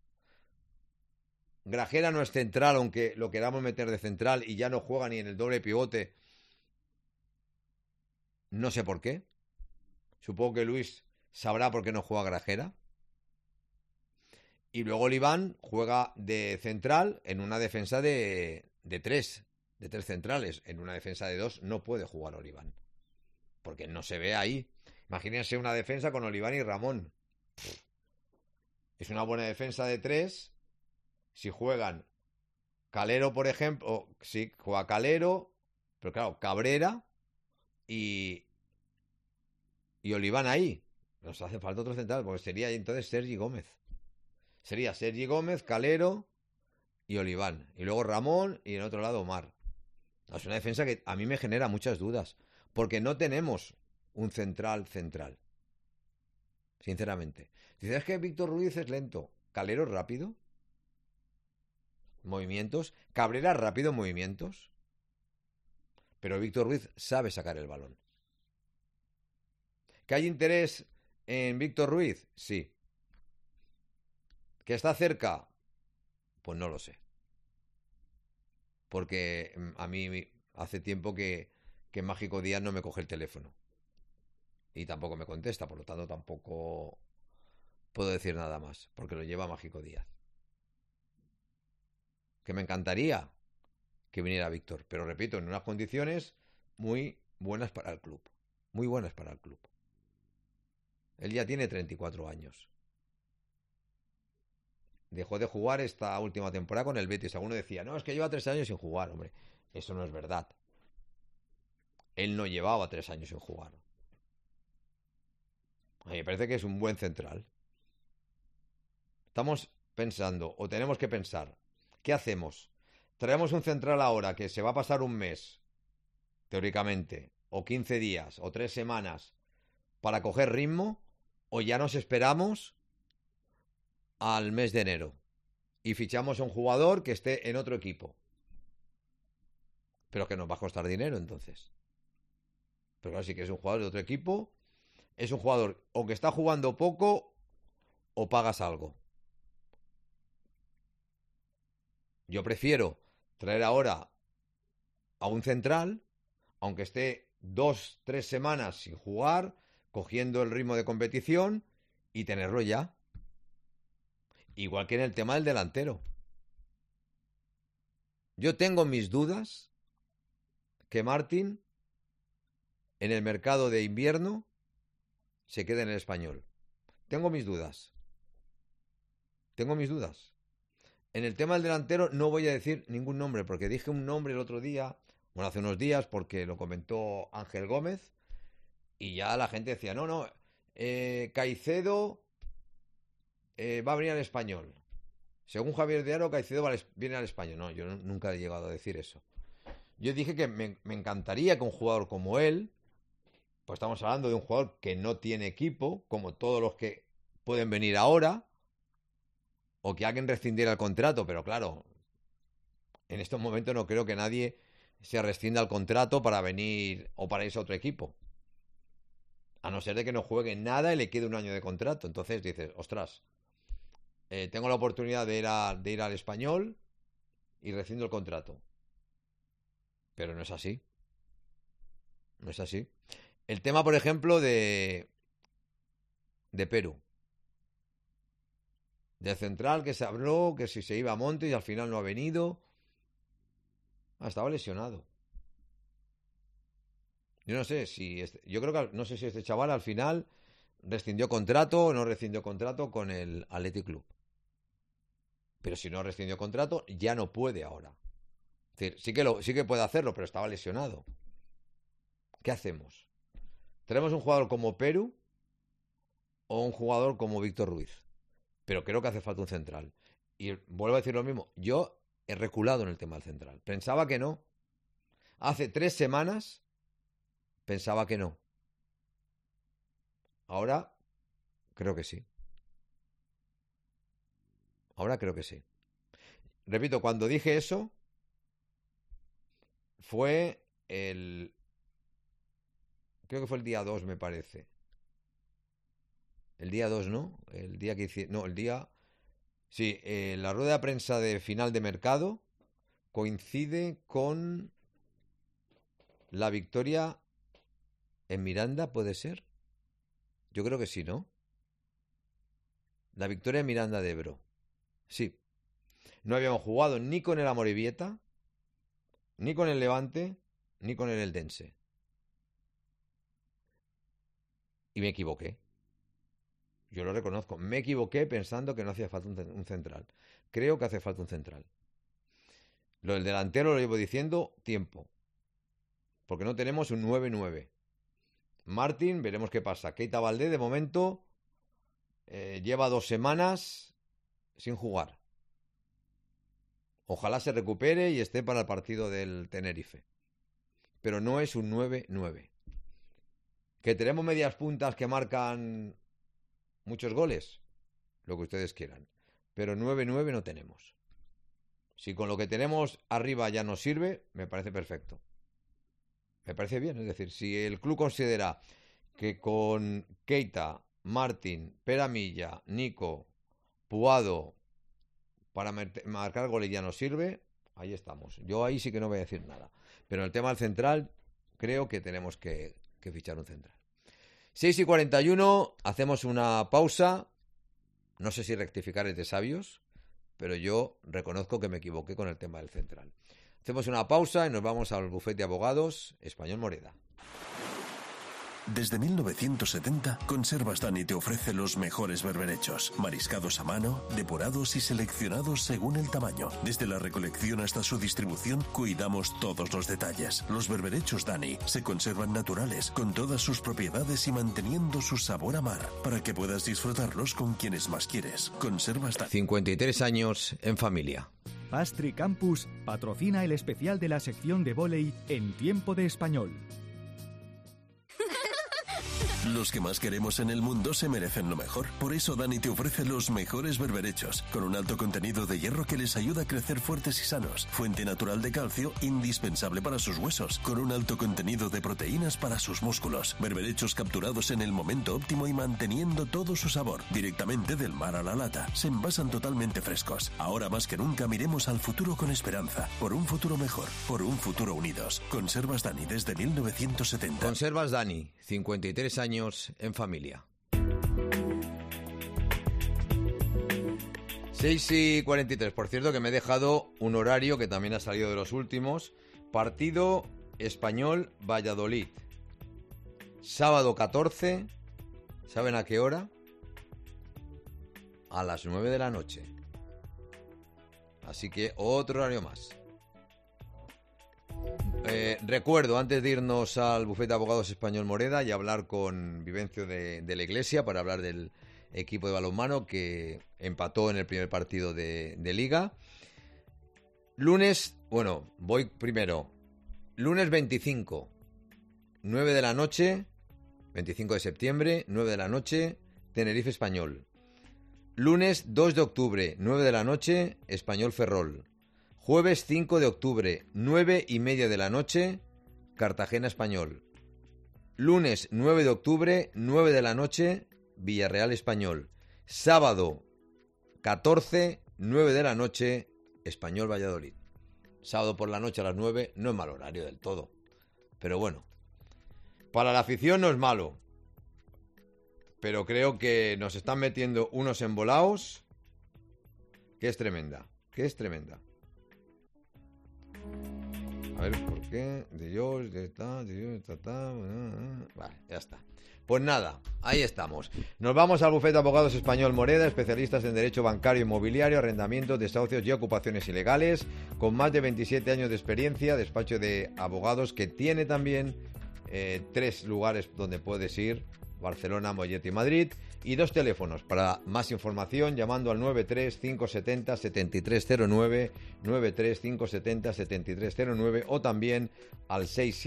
Speaker 2: Grajera no es central, aunque lo queramos meter de central y ya no juega ni en el doble pivote. No sé por qué. Supongo que Luis sabrá por qué no juega Grajera. Y luego Oliván juega de central en una defensa de 3. de 3 centrales. En una defensa de 2 no puede jugar Oliván, porque no se ve ahí. Imagínense una defensa con Oliván y Ramón. Es una buena defensa de 3 si juegan Calero, por ejemplo. Sí, juega Calero, pero claro, Cabrera y Oliván ahí. Nos hace falta otro central, porque sería entonces Sergi Gómez. Sería Sergi Gómez, Calero y Oliván. Y luego Ramón y en otro lado Omar. Es una defensa que a mí me genera muchas dudas, porque no tenemos un central. Sinceramente. Dices que Víctor Ruiz es lento. Calero es rápido. Movimientos. Cabrera rápido en movimientos. Pero Víctor Ruiz sabe sacar el balón. ¿Que hay interés en Víctor Ruiz? Sí. ¿Que está cerca? Pues no lo sé. Porque a mí hace tiempo que Mágico Díaz no me coge el teléfono. Y tampoco me contesta, por lo tanto tampoco puedo decir nada más, porque lo lleva Mágico Díaz. Que me encantaría que viniera Víctor, pero repito, en unas condiciones muy buenas para el club. Muy buenas para el club. Él ya tiene 34 años. Dejó de jugar esta última temporada con el Betis. Alguno decía, no, es que lleva 3 años sin jugar. Hombre, eso no es verdad. Él no llevaba 3 años sin jugar. A mí me parece que es un buen central. Estamos pensando, o tenemos que pensar, ¿qué hacemos? ¿Traemos un central ahora que se va a pasar un mes, teóricamente, o 15 días, o 3 semanas, para coger ritmo? ¿O ya nos esperamos al mes de enero y fichamos a un jugador que esté en otro equipo? Pero que nos va a costar dinero entonces. Pero claro, sí que es un jugador de otro equipo. Es un jugador o que está jugando poco o pagas algo. Yo prefiero traer ahora a un central, aunque esté 2-3 semanas sin jugar, cogiendo el ritmo de competición y tenerlo ya. Igual que en el tema del delantero. Yo tengo mis dudas que Martín en el mercado de invierno se quede en el Español. Tengo mis dudas. En el tema del delantero no voy a decir ningún nombre, porque dije un nombre el otro día, bueno, hace unos días, porque lo comentó Ángel Gómez, y ya la gente decía, no, Caicedo va a venir al Español. Según Javier de Aro, Caicedo viene al Español. No, yo nunca he llegado a decir eso. Yo dije que me encantaría que un jugador como él, pues estamos hablando de un jugador que no tiene equipo, como todos los que pueden venir ahora, o que alguien rescindiera el contrato, pero claro, en estos momentos no creo que nadie se rescinda el contrato para venir o para irse a otro equipo. A no ser de que no juegue nada y le quede un año de contrato. Entonces dices, ostras, tengo la oportunidad de ir al Español y rescindo el contrato. Pero no es así. No es así. El tema, por ejemplo, de Perú. De central, que se habló, que si se iba a Montes y al final no ha venido. Estaba lesionado. Yo no sé si... yo creo que no sé si este chaval al final rescindió contrato o no rescindió contrato con el Athletic Club. Pero si no rescindió contrato, ya no puede ahora. Es decir, sí que puede hacerlo, pero estaba lesionado. ¿Qué hacemos? ¿Tenemos un jugador como Perú o un jugador como Víctor Ruiz? Pero creo que hace falta un central. Y vuelvo a decir lo mismo. Yo he reculado en el tema del central. Pensaba que no. Hace 3 semanas pensaba que no. Ahora creo que sí. Ahora creo que sí. Repito, cuando dije eso, fue creo que fue el día 2, me parece. El día 2, ¿no? El día que hice... No, el día... Sí, la rueda de prensa de final de mercado coincide con la victoria en Miranda, ¿puede ser? Yo creo que sí, ¿no? La victoria en Miranda de Ebro. Sí. No habíamos jugado ni con el Amorebieta ni con el Levante, ni con el Eldense. Y me equivoqué. Yo lo reconozco. Me equivoqué pensando que no hacía falta un central. Creo que hace falta un central. Lo del delantero lo llevo diciendo tiempo. Porque no tenemos un 9-9. Martín, veremos qué pasa. Keita Valdé, de momento, lleva 2 semanas sin jugar. Ojalá se recupere y esté para el partido del Tenerife. Pero no es un 9-9. ¿Que tenemos medias puntas que marcan muchos goles? Lo que ustedes quieran. Pero 9-9 no tenemos. Si con lo que tenemos arriba ya nos sirve, me parece perfecto. Me parece bien. Es decir, si el club considera que con Keita, Martín, Peramilla, Nico, Puado, para marcar goles ya nos sirve, ahí estamos. Yo ahí sí que no voy a decir nada. Pero en el tema del central, creo que tenemos que fichar un central. 6:41, hacemos una pausa. No sé si rectificar es de sabios, pero yo reconozco que me equivoqué con el tema del central. Hacemos una pausa y nos vamos al bufete de abogados Español Moreda.
Speaker 3: Desde 1970, Conservas Dani te ofrece los mejores berberechos, mariscados a mano, depurados y seleccionados según el tamaño. Desde la recolección hasta su distribución, cuidamos todos los detalles. Los berberechos Dani se conservan naturales, con todas sus propiedades y manteniendo su sabor a mar, para que puedas disfrutarlos con quienes más quieres. Conservas Dani.
Speaker 2: 53 años en familia.
Speaker 5: Pastry Campus patrocina el especial de la sección de vóley en Tiempo de Español.
Speaker 3: Los que más queremos en el mundo se merecen lo mejor. Por eso Dani te ofrece los mejores berberechos, con un alto contenido de hierro que les ayuda a crecer fuertes y sanos. Fuente natural de calcio, indispensable para sus huesos, con un alto contenido de proteínas para sus músculos. Berberechos capturados en el momento óptimo y manteniendo todo su sabor. Directamente del mar a la lata. Se envasan totalmente frescos. Ahora más que nunca miremos al futuro con esperanza. Por un futuro mejor. Por un futuro unidos. Conservas Dani desde 1970.
Speaker 2: Conservas Dani, 53 años en familia. 6:43. Por cierto que me he dejado un horario que también ha salido de los últimos. Partido Español Valladolid. Sábado 14. ¿Saben a qué hora? A las 9 de la noche. Así que otro horario más. Recuerdo, antes de irnos al bufete de abogados Español Moreda y hablar con Vivencio de la Iglesia para hablar del equipo de balonmano que empató en el primer partido de Liga. Lunes, bueno, voy primero. Lunes 25, 9 de la noche, 25 de septiembre, 9 de la noche, Tenerife Español. Lunes 2 de octubre, 9 de la noche, Español Ferrol. Jueves 5 de octubre, 9:30 de la noche, Cartagena Español. Lunes 9 de octubre, 9 de la noche, Villarreal Español. Sábado 14, 9 de la noche, Español Valladolid. Sábado por la noche a las 9 no es mal horario del todo. Pero bueno, para la afición no es malo. Pero creo que nos están metiendo unos embolaos que es tremenda, A ver, ¿por qué? Vale, ya está. Pues nada, ahí estamos. Nos vamos al bufete de abogados Español Moreda, especialistas en derecho bancario, inmobiliario, arrendamientos, desahucios y ocupaciones ilegales, con más de 27 años de experiencia, despacho de abogados que tiene también 3 lugares donde puedes ir: Barcelona, Mollet y Madrid, y 2 teléfonos. Para más información, llamando al 93-570-7309, 93-570-7309, o también al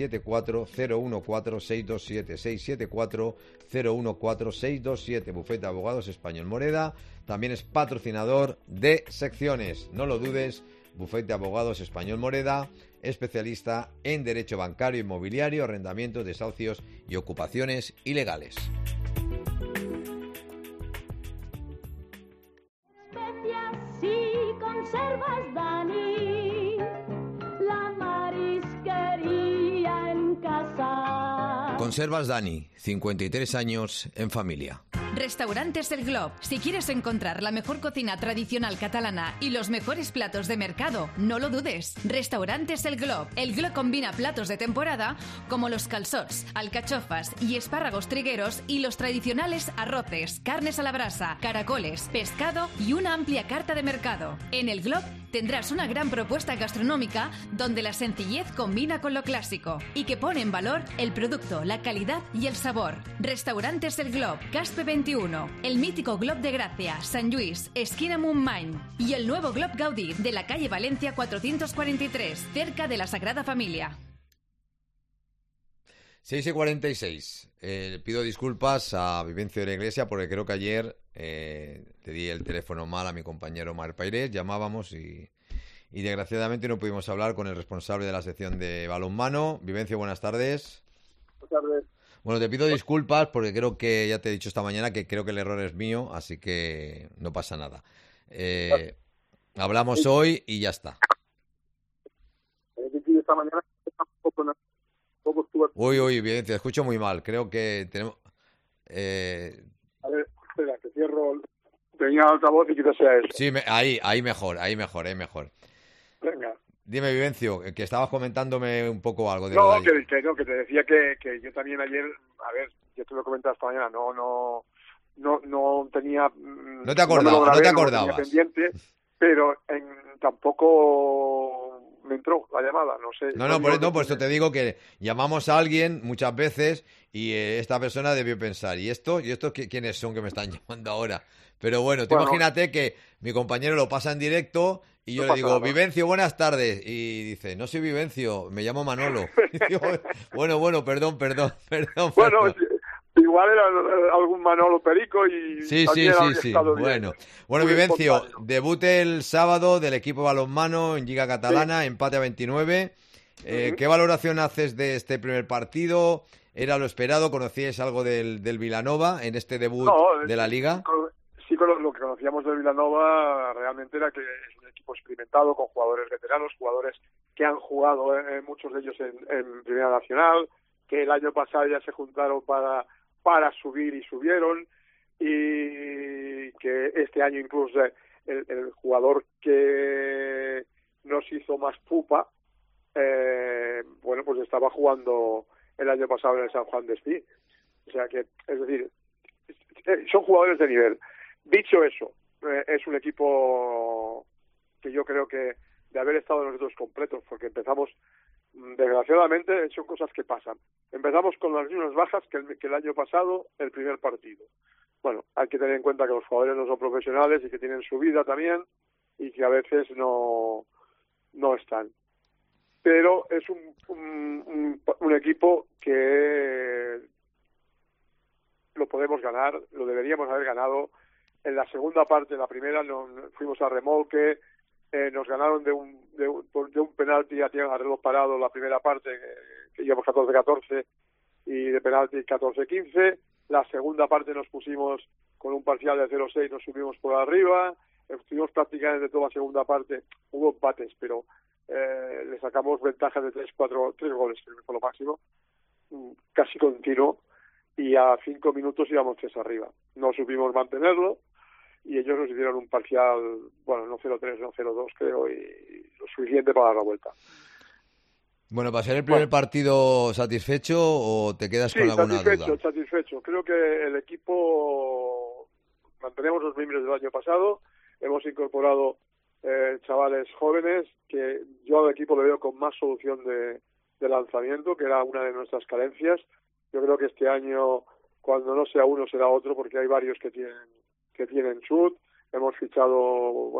Speaker 2: 674-014-627, 674-014-627. Bufete de Abogados Español Moreda también es patrocinador de secciones. No lo dudes, Bufete de Abogados Español Moreda, especialista en derecho bancario, inmobiliario, arrendamientos, desahucios y ocupaciones ilegales.
Speaker 1: Especias y conservas Dani, la marisquería en casa.
Speaker 2: Conservas Dani, 53 años en familia.
Speaker 6: Restaurantes El Glob. Si quieres encontrar la mejor cocina tradicional catalana y los mejores platos de mercado, no lo dudes. Restaurantes El Glob. El Glob combina platos de temporada como los calçots, alcachofas y espárragos trigueros y los tradicionales arroces, carnes a la brasa, caracoles, pescado y una amplia carta de mercado. En El Glob tendrás una gran propuesta gastronómica donde la sencillez combina con lo clásico y que pone en valor el producto, la calidad y el sabor. Restaurantes El Glob, Caspe 21, el mítico Glob de Gracia, Sant Lluís, esquina Montmany y el nuevo Glob Gaudí de la calle Valencia 443, cerca de la Sagrada Familia.
Speaker 2: 6:46. Pido disculpas a Vivencio de la Iglesia porque creo que ayer le di el teléfono mal a mi compañero Mar Pairés, llamábamos y desgraciadamente no pudimos hablar con el responsable de la sección de balonmano. Vivencio, buenas tardes.
Speaker 7: Buenas tardes.
Speaker 2: Bueno, te pido disculpas porque creo que ya te he dicho esta mañana que creo que el error es mío, así que no pasa nada. Hablamos hoy y ya está.
Speaker 7: Esta mañana
Speaker 2: Uy, bien, te escucho muy mal. Creo que tenemos...
Speaker 7: A ver, espera, que cierro... Tenía altavoz y quizás sea eso.
Speaker 2: Sí, ahí mejor.
Speaker 7: Venga.
Speaker 2: Dime, Vivencio, que estabas comentándome un poco algo de
Speaker 7: No,
Speaker 2: lo de ayer.
Speaker 7: que te decía que yo también ayer, a ver, yo te lo he comentado esta mañana, no tenía...
Speaker 2: No te acordabas, no te acordabas.
Speaker 7: Pendiente, pero tampoco me entró la llamada, no sé.
Speaker 2: Por esto te digo que llamamos a alguien muchas veces y esta persona debió pensar, ¿y estos quiénes son que me están llamando ahora? Pero bueno, imagínate que mi compañero lo pasa en directo y yo le digo, nada. Vivencio, buenas tardes. Y dice, no soy Vivencio, me llamo Manolo. Digo, bueno, perdón.
Speaker 7: Bueno, igual era algún Manolo Perico y...
Speaker 2: Sí. Bueno, Vivencio, debut el sábado del equipo balonmano en Lliga Catalana, empate a 29. ¿Qué valoración haces de este primer partido? ¿Era lo esperado? ¿Conocíais algo del Vilanova en este debut de la Liga?
Speaker 7: Sí, lo que conocíamos del Vilanova realmente era que es un equipo experimentado con jugadores veteranos, jugadores que han jugado, muchos de ellos en Primera Nacional, que el año pasado ya se juntaron para subir y subieron, y que este año incluso el jugador que nos hizo más pupa, pues estaba jugando el año pasado en el San Juan de Espí. O sea que, es decir, son jugadores de nivel. Dicho eso, es un equipo que yo creo que de haber estado nosotros completos, porque empezamos, desgraciadamente, son cosas que pasan. Empezamos con las mismas bajas que el año pasado, el primer partido. Bueno, hay que tener en cuenta que los jugadores no son profesionales y que tienen su vida también y que a veces no están. Pero es un equipo que lo podemos ganar, lo deberíamos haber ganado. En la segunda parte, la primera, fuimos a remolque, nos ganaron de un penalti, ya tienen a reloj parado la primera parte, que íbamos 14-14, y de penalti 14-15. La segunda parte nos pusimos con un parcial de 0-6, nos subimos por arriba, estuvimos prácticamente toda la segunda parte, hubo empates, pero le sacamos ventaja de 3 goles, que fue lo máximo, casi continuo, y a 5 minutos íbamos 3 arriba. No supimos mantenerlo, y ellos nos hicieron un parcial, no 0-3, no 0-2 creo, y lo suficiente para dar la vuelta.
Speaker 2: Bueno, ¿va a ser el primer partido satisfecho o te quedas con alguna duda?
Speaker 7: Satisfecho. Creo que el equipo mantenemos los miembros del año pasado, hemos incorporado chavales jóvenes que yo al equipo le veo con más solución de lanzamiento, que era una de nuestras carencias. Yo creo que este año, cuando no sea uno, será otro, porque hay varios que tienen shoot. Hemos fichado,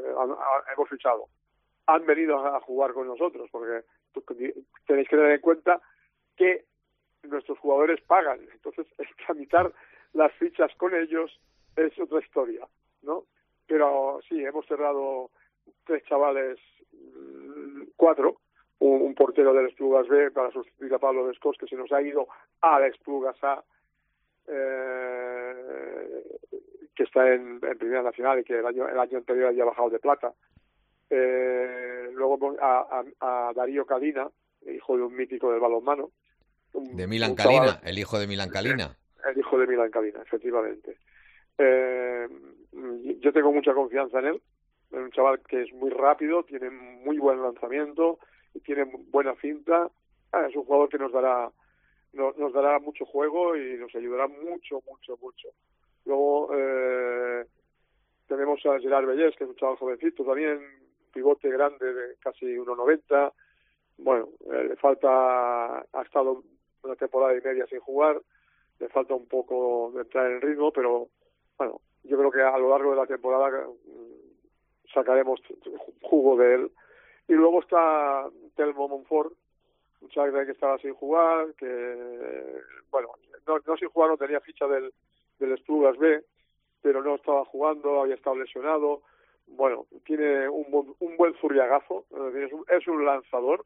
Speaker 7: han venido a jugar con nosotros, porque tenéis que tener en cuenta que nuestros jugadores pagan, entonces tramitar las fichas con ellos es otra historia, ¿no? Pero sí, hemos cerrado 3 chavales, 4, un portero del Esplugas B para sustituir a Pablo Descos, que se nos ha ido a la Esplugas A, que está en Primera Nacional y que el año anterior había bajado de plata. Luego a Darío Calina, hijo de un mítico del balonmano.
Speaker 2: De Milan Calina, el hijo de Milan Calina.
Speaker 7: El hijo de Milan Calina, efectivamente. Yo tengo mucha confianza en él. Es un chaval que es muy rápido, tiene muy buen lanzamiento, y tiene buena finta. Es un jugador que nos dará mucho juego y nos ayudará mucho. Luego tenemos a Gerard Bellés, que es un chaval jovencito también, pivote grande de casi 1,90. Bueno, le falta, ha estado una temporada y media sin jugar, le falta un poco de entrar en ritmo, pero bueno, yo creo que a lo largo de la temporada sacaremos jugo de él. Y luego está Telmo Monfort, un chaval que estaba sin jugar, que bueno, no sin jugar, no tenía ficha del Esplugas B, pero no estaba jugando, había estado lesionado. Bueno, tiene un buen zurriagazo, es un lanzador.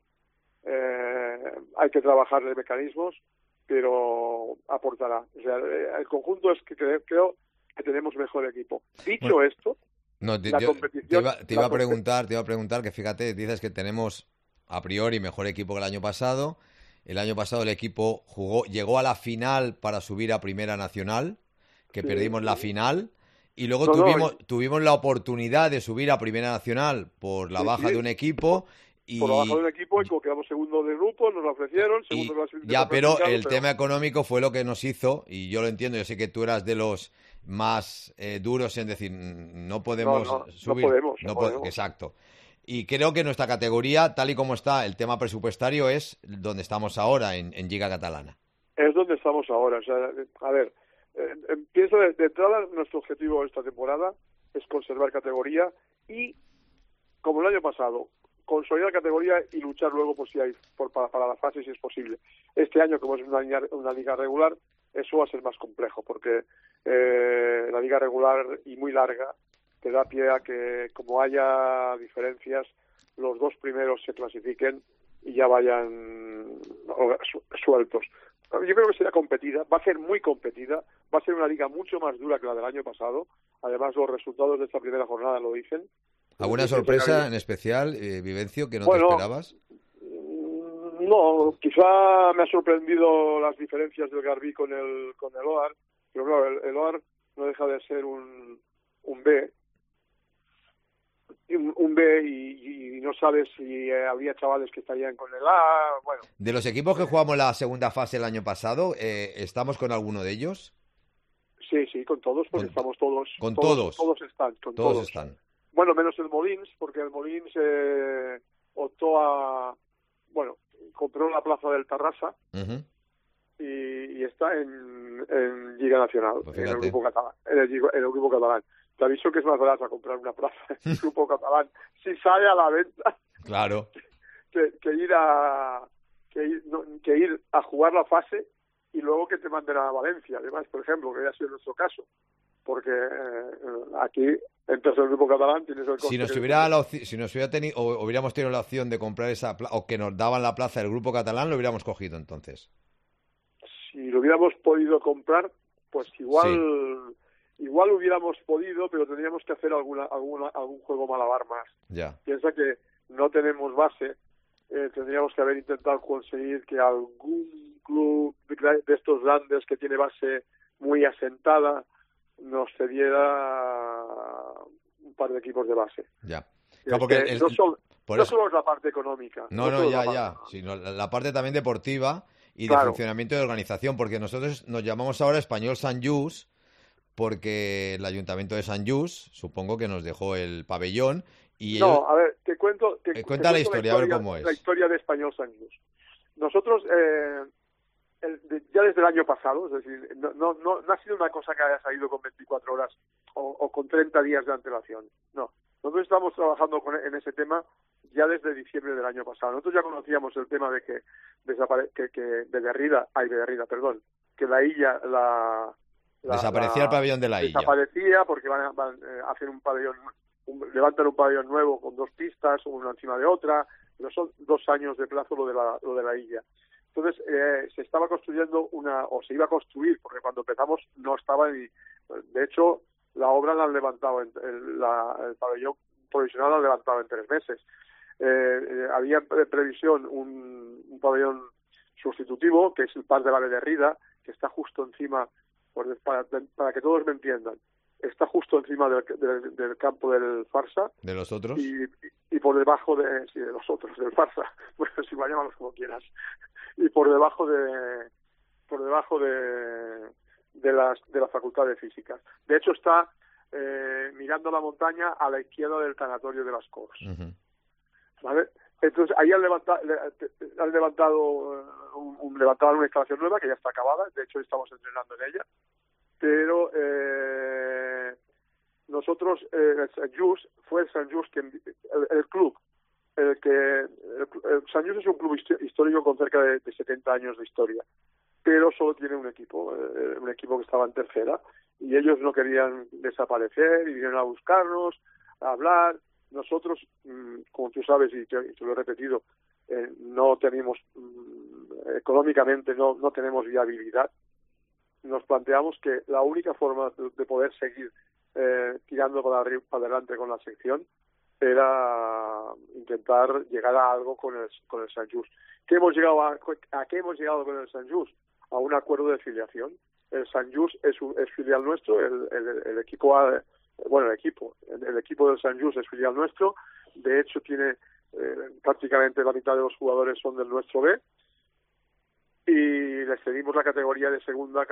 Speaker 7: Hay que trabajarle mecanismos, pero aportará. O sea, el conjunto es que creo que tenemos mejor equipo. Dicho esto,
Speaker 2: no,
Speaker 7: la competición...
Speaker 2: Te iba a preguntar que fíjate, dices que tenemos a priori mejor equipo que el año pasado. El año pasado el equipo llegó a la final para subir a Primera Nacional, que perdimos la final. Y luego tuvimos la oportunidad de subir a Primera Nacional por la baja de un equipo.
Speaker 7: Por la baja de un equipo y como quedamos segundo de grupo, nos lo ofrecieron.
Speaker 2: Pero el tema económico fue lo que nos hizo, y yo lo entiendo, yo sé que tú eras de los más duros en decir, no podemos subir.
Speaker 7: No podemos.
Speaker 2: Exacto. Y creo que nuestra categoría, tal y como está el tema presupuestario, es donde estamos ahora, en Lliga Catalana.
Speaker 7: Es donde estamos ahora. O sea, a ver, pienso de entrada, nuestro objetivo esta temporada es conservar categoría y, como el año pasado, consolidar categoría y luchar luego por si hay para la fase si es posible. Este año, como es una liga regular, eso va a ser más complejo porque la liga regular y muy larga te da pie a que, como haya diferencias, los dos primeros se clasifiquen y ya vayan sueltos. Yo creo que será competida, va a ser muy competida, va a ser una liga mucho más dura que la del año pasado. Además, los resultados de esta primera jornada lo dicen.
Speaker 2: ¿Alguna sorpresa en especial, Vivencio, que no te esperabas?
Speaker 7: No, quizá me ha sorprendido las diferencias del Garbí con el OAR, pero claro, el OAR no deja de ser un B. Un B y no sabes si había chavales que estarían con el A. Bueno.
Speaker 2: De los equipos que jugamos la segunda fase el año pasado, ¿estamos con alguno de ellos?
Speaker 7: Sí, con todos, porque estamos todos.
Speaker 2: ¿Con todos?
Speaker 7: Todos están.
Speaker 2: Todos están.
Speaker 7: Bueno, menos el Molins, porque el Molins optó a... Bueno, compró la plaza del Tarrasa y está en Lliga Nacional,
Speaker 2: pues
Speaker 7: en el grupo catalán. En el grupo catalán. Te aviso que es más barato comprar una plaza en el grupo catalán si sale a la venta.
Speaker 2: Claro.
Speaker 7: que ir a jugar la fase y luego que te manden a Valencia, además, por ejemplo, que haya sido nuestro caso. Porque aquí entras en el grupo catalán, tienes el coste.
Speaker 2: Si nos hubiéramos tenido la opción de comprar esa o que nos daban la plaza del grupo catalán, lo hubiéramos cogido entonces.
Speaker 7: Si lo hubiéramos podido comprar, pues igual hubiéramos podido, pero tendríamos que hacer algún juego malabar más.
Speaker 2: Ya.
Speaker 7: Piensa que no tenemos base, tendríamos que haber intentado conseguir que algún club de estos grandes que tiene base muy asentada nos cediera un par de equipos de base.
Speaker 2: Ya.
Speaker 7: Claro, porque no solo es la parte económica.
Speaker 2: Sino la parte también deportiva y de funcionamiento de organización, porque nosotros nos llamamos ahora Español Sant Just, porque el Ayuntamiento de Sant Just, supongo que nos dejó el pabellón. Y
Speaker 7: a ver, te cuento
Speaker 2: la historia, a ver cómo es.
Speaker 7: La historia de Español Sant Just. Nosotros, ya desde el año pasado, es decir, no ha sido una cosa que haya salido con 24 horas o con 30 días de antelación. No, nosotros estamos trabajando en ese tema ya desde diciembre del año pasado. Nosotros ya conocíamos el tema de que que la Illa
Speaker 2: desaparecía el pabellón de la Illa.
Speaker 7: Desaparecía porque van a hacer un pabellón, levantan un pabellón nuevo con dos pistas, una encima de otra, pero son 2 años de plazo lo de la Illa. Entonces se estaba construyendo se iba a construir, porque cuando empezamos no estaba ni... De hecho, la obra la han levantado, el pabellón provisional la han levantado en 3 meses. Había previsión un pabellón sustitutivo, que es el Parc de la Bederrida, que está justo encima, para que todos me entiendan. está justo encima del campo del Farsa.
Speaker 2: ¿De los otros?
Speaker 7: Y por debajo de los otros, del Farsa. Bueno, si llámalos como quieras. Y por debajo de la Facultad de Física. De hecho, está mirando la montaña a la izquierda del tanatorio de las Corts.
Speaker 2: Uh-huh.
Speaker 7: ¿Vale? Entonces, ahí han levantado una instalación nueva que ya está acabada. De hecho, estamos entrenando en ella. Pero nosotros, el Sant Just, fue el Sant Just el club. El Sant Just es un club histórico con cerca de 70 años de historia, pero solo tiene un equipo que estaba en tercera, y ellos no querían desaparecer y vinieron a buscarnos, a hablar. Nosotros, como tú sabes y te lo he repetido, no tenemos económicamente no tenemos viabilidad. Nos planteamos que la única forma de poder seguir tirando para adelante con la sección era intentar llegar a algo con el Sant Just. ¿A qué hemos llegado con el Sant Just? A un acuerdo de filiación. El Sant Just es filial nuestro, el equipo del Sant Just es filial nuestro. De hecho, tiene prácticamente la mitad de los jugadores son del nuestro B, y les cedimos la categoría de segunda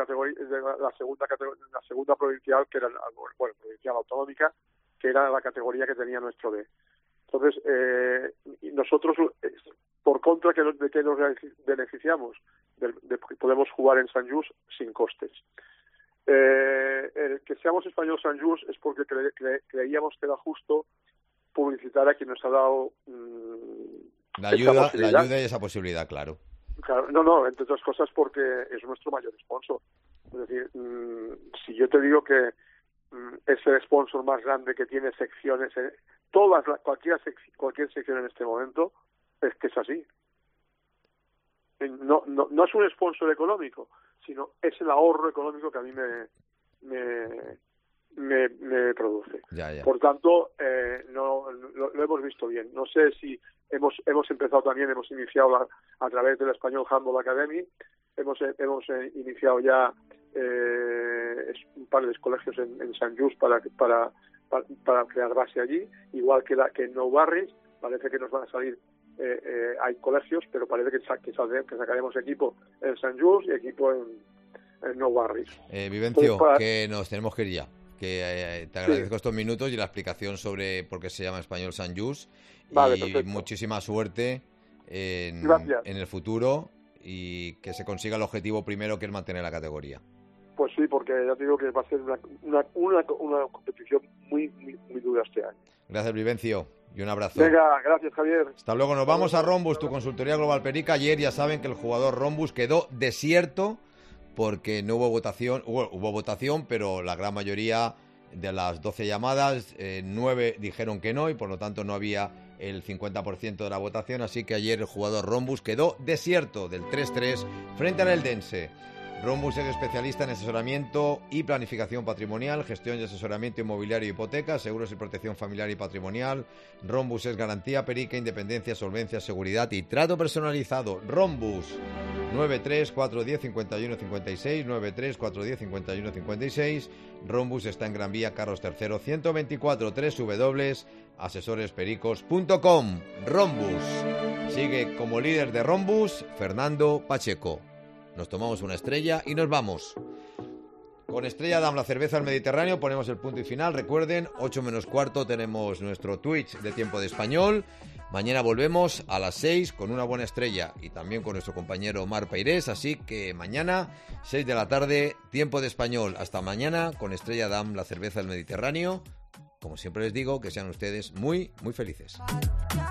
Speaker 7: provincial, que era provincial autonómica, que era la categoría que tenía nuestro B. Entonces, y nosotros, por contra, ¿de qué nos beneficiamos? De que podemos jugar en Sant Just sin costes. El que seamos español Sant Just es porque creíamos que era justo publicitar a quien nos ha dado
Speaker 2: la ayuda y esa posibilidad, claro.
Speaker 7: Claro, entre otras cosas porque es nuestro mayor sponsor. Es decir, si yo te digo que es el sponsor más grande que tiene secciones, cualquier sección en este momento, es que es así. No es un sponsor económico, sino es el ahorro económico que a mí me produce.
Speaker 2: Ya.
Speaker 7: Por tanto, lo hemos visto bien. No sé si hemos iniciado a través del Español Handball Academy, hemos iniciado ya un par de colegios en Sant Just para crear base allí, igual que en Nou Barris. Parece que nos van a salir, hay colegios, pero parece que sacaremos equipo en Sant Just y equipo en Nou Barris.
Speaker 2: Vivencio, que nos tenemos que ir ya. Que te agradezco estos minutos y la explicación sobre por qué se llama Español Sant Just.
Speaker 7: Vale,
Speaker 2: y
Speaker 7: perfecto.
Speaker 2: Muchísima suerte en el futuro, y que se consiga el objetivo primero, que es mantener la categoría.
Speaker 7: Pues sí, porque ya te digo que va a ser una competición muy, muy, muy dura este año.
Speaker 2: Gracias, Vivencio, y un abrazo.
Speaker 7: Venga, gracias, Javier.
Speaker 2: Hasta luego. Nos vamos a Rhombus, tu consultoría global Perica. Ayer ya saben que el jugador Rhombus quedó desierto porque no hubo votación. Hubo votación, pero la gran mayoría de las 12 llamadas, 9 dijeron que no, y por lo tanto no había el 50% de la votación. Así que ayer el jugador Rhombus quedó desierto del 3-3 frente al Eldense. Rhombus es especialista en asesoramiento y planificación patrimonial, gestión y asesoramiento inmobiliario y hipotecas, seguros y protección familiar y patrimonial. Rhombus es garantía Perica, independencia, solvencia, seguridad y trato personalizado. Rhombus 93-410-51-56, 93-410-51-56. Rhombus está en Gran Vía Carlos III 124, www.asesorespericos.com. Rhombus. Sigue como líder de Rhombus Fernando Pacheco. Nos tomamos una estrella y nos vamos. Con Estrella Damm, la cerveza del Mediterráneo, ponemos el punto y final. Recuerden, 8 menos cuarto tenemos nuestro Twitch de Tiempo de Español. Mañana volvemos a las 6 con una buena estrella y también con nuestro compañero Omar Peirés. Así que mañana, 6 de la tarde, Tiempo de Español. Hasta mañana con Estrella Damm, la cerveza del Mediterráneo. Como siempre les digo, que sean ustedes muy, muy felices.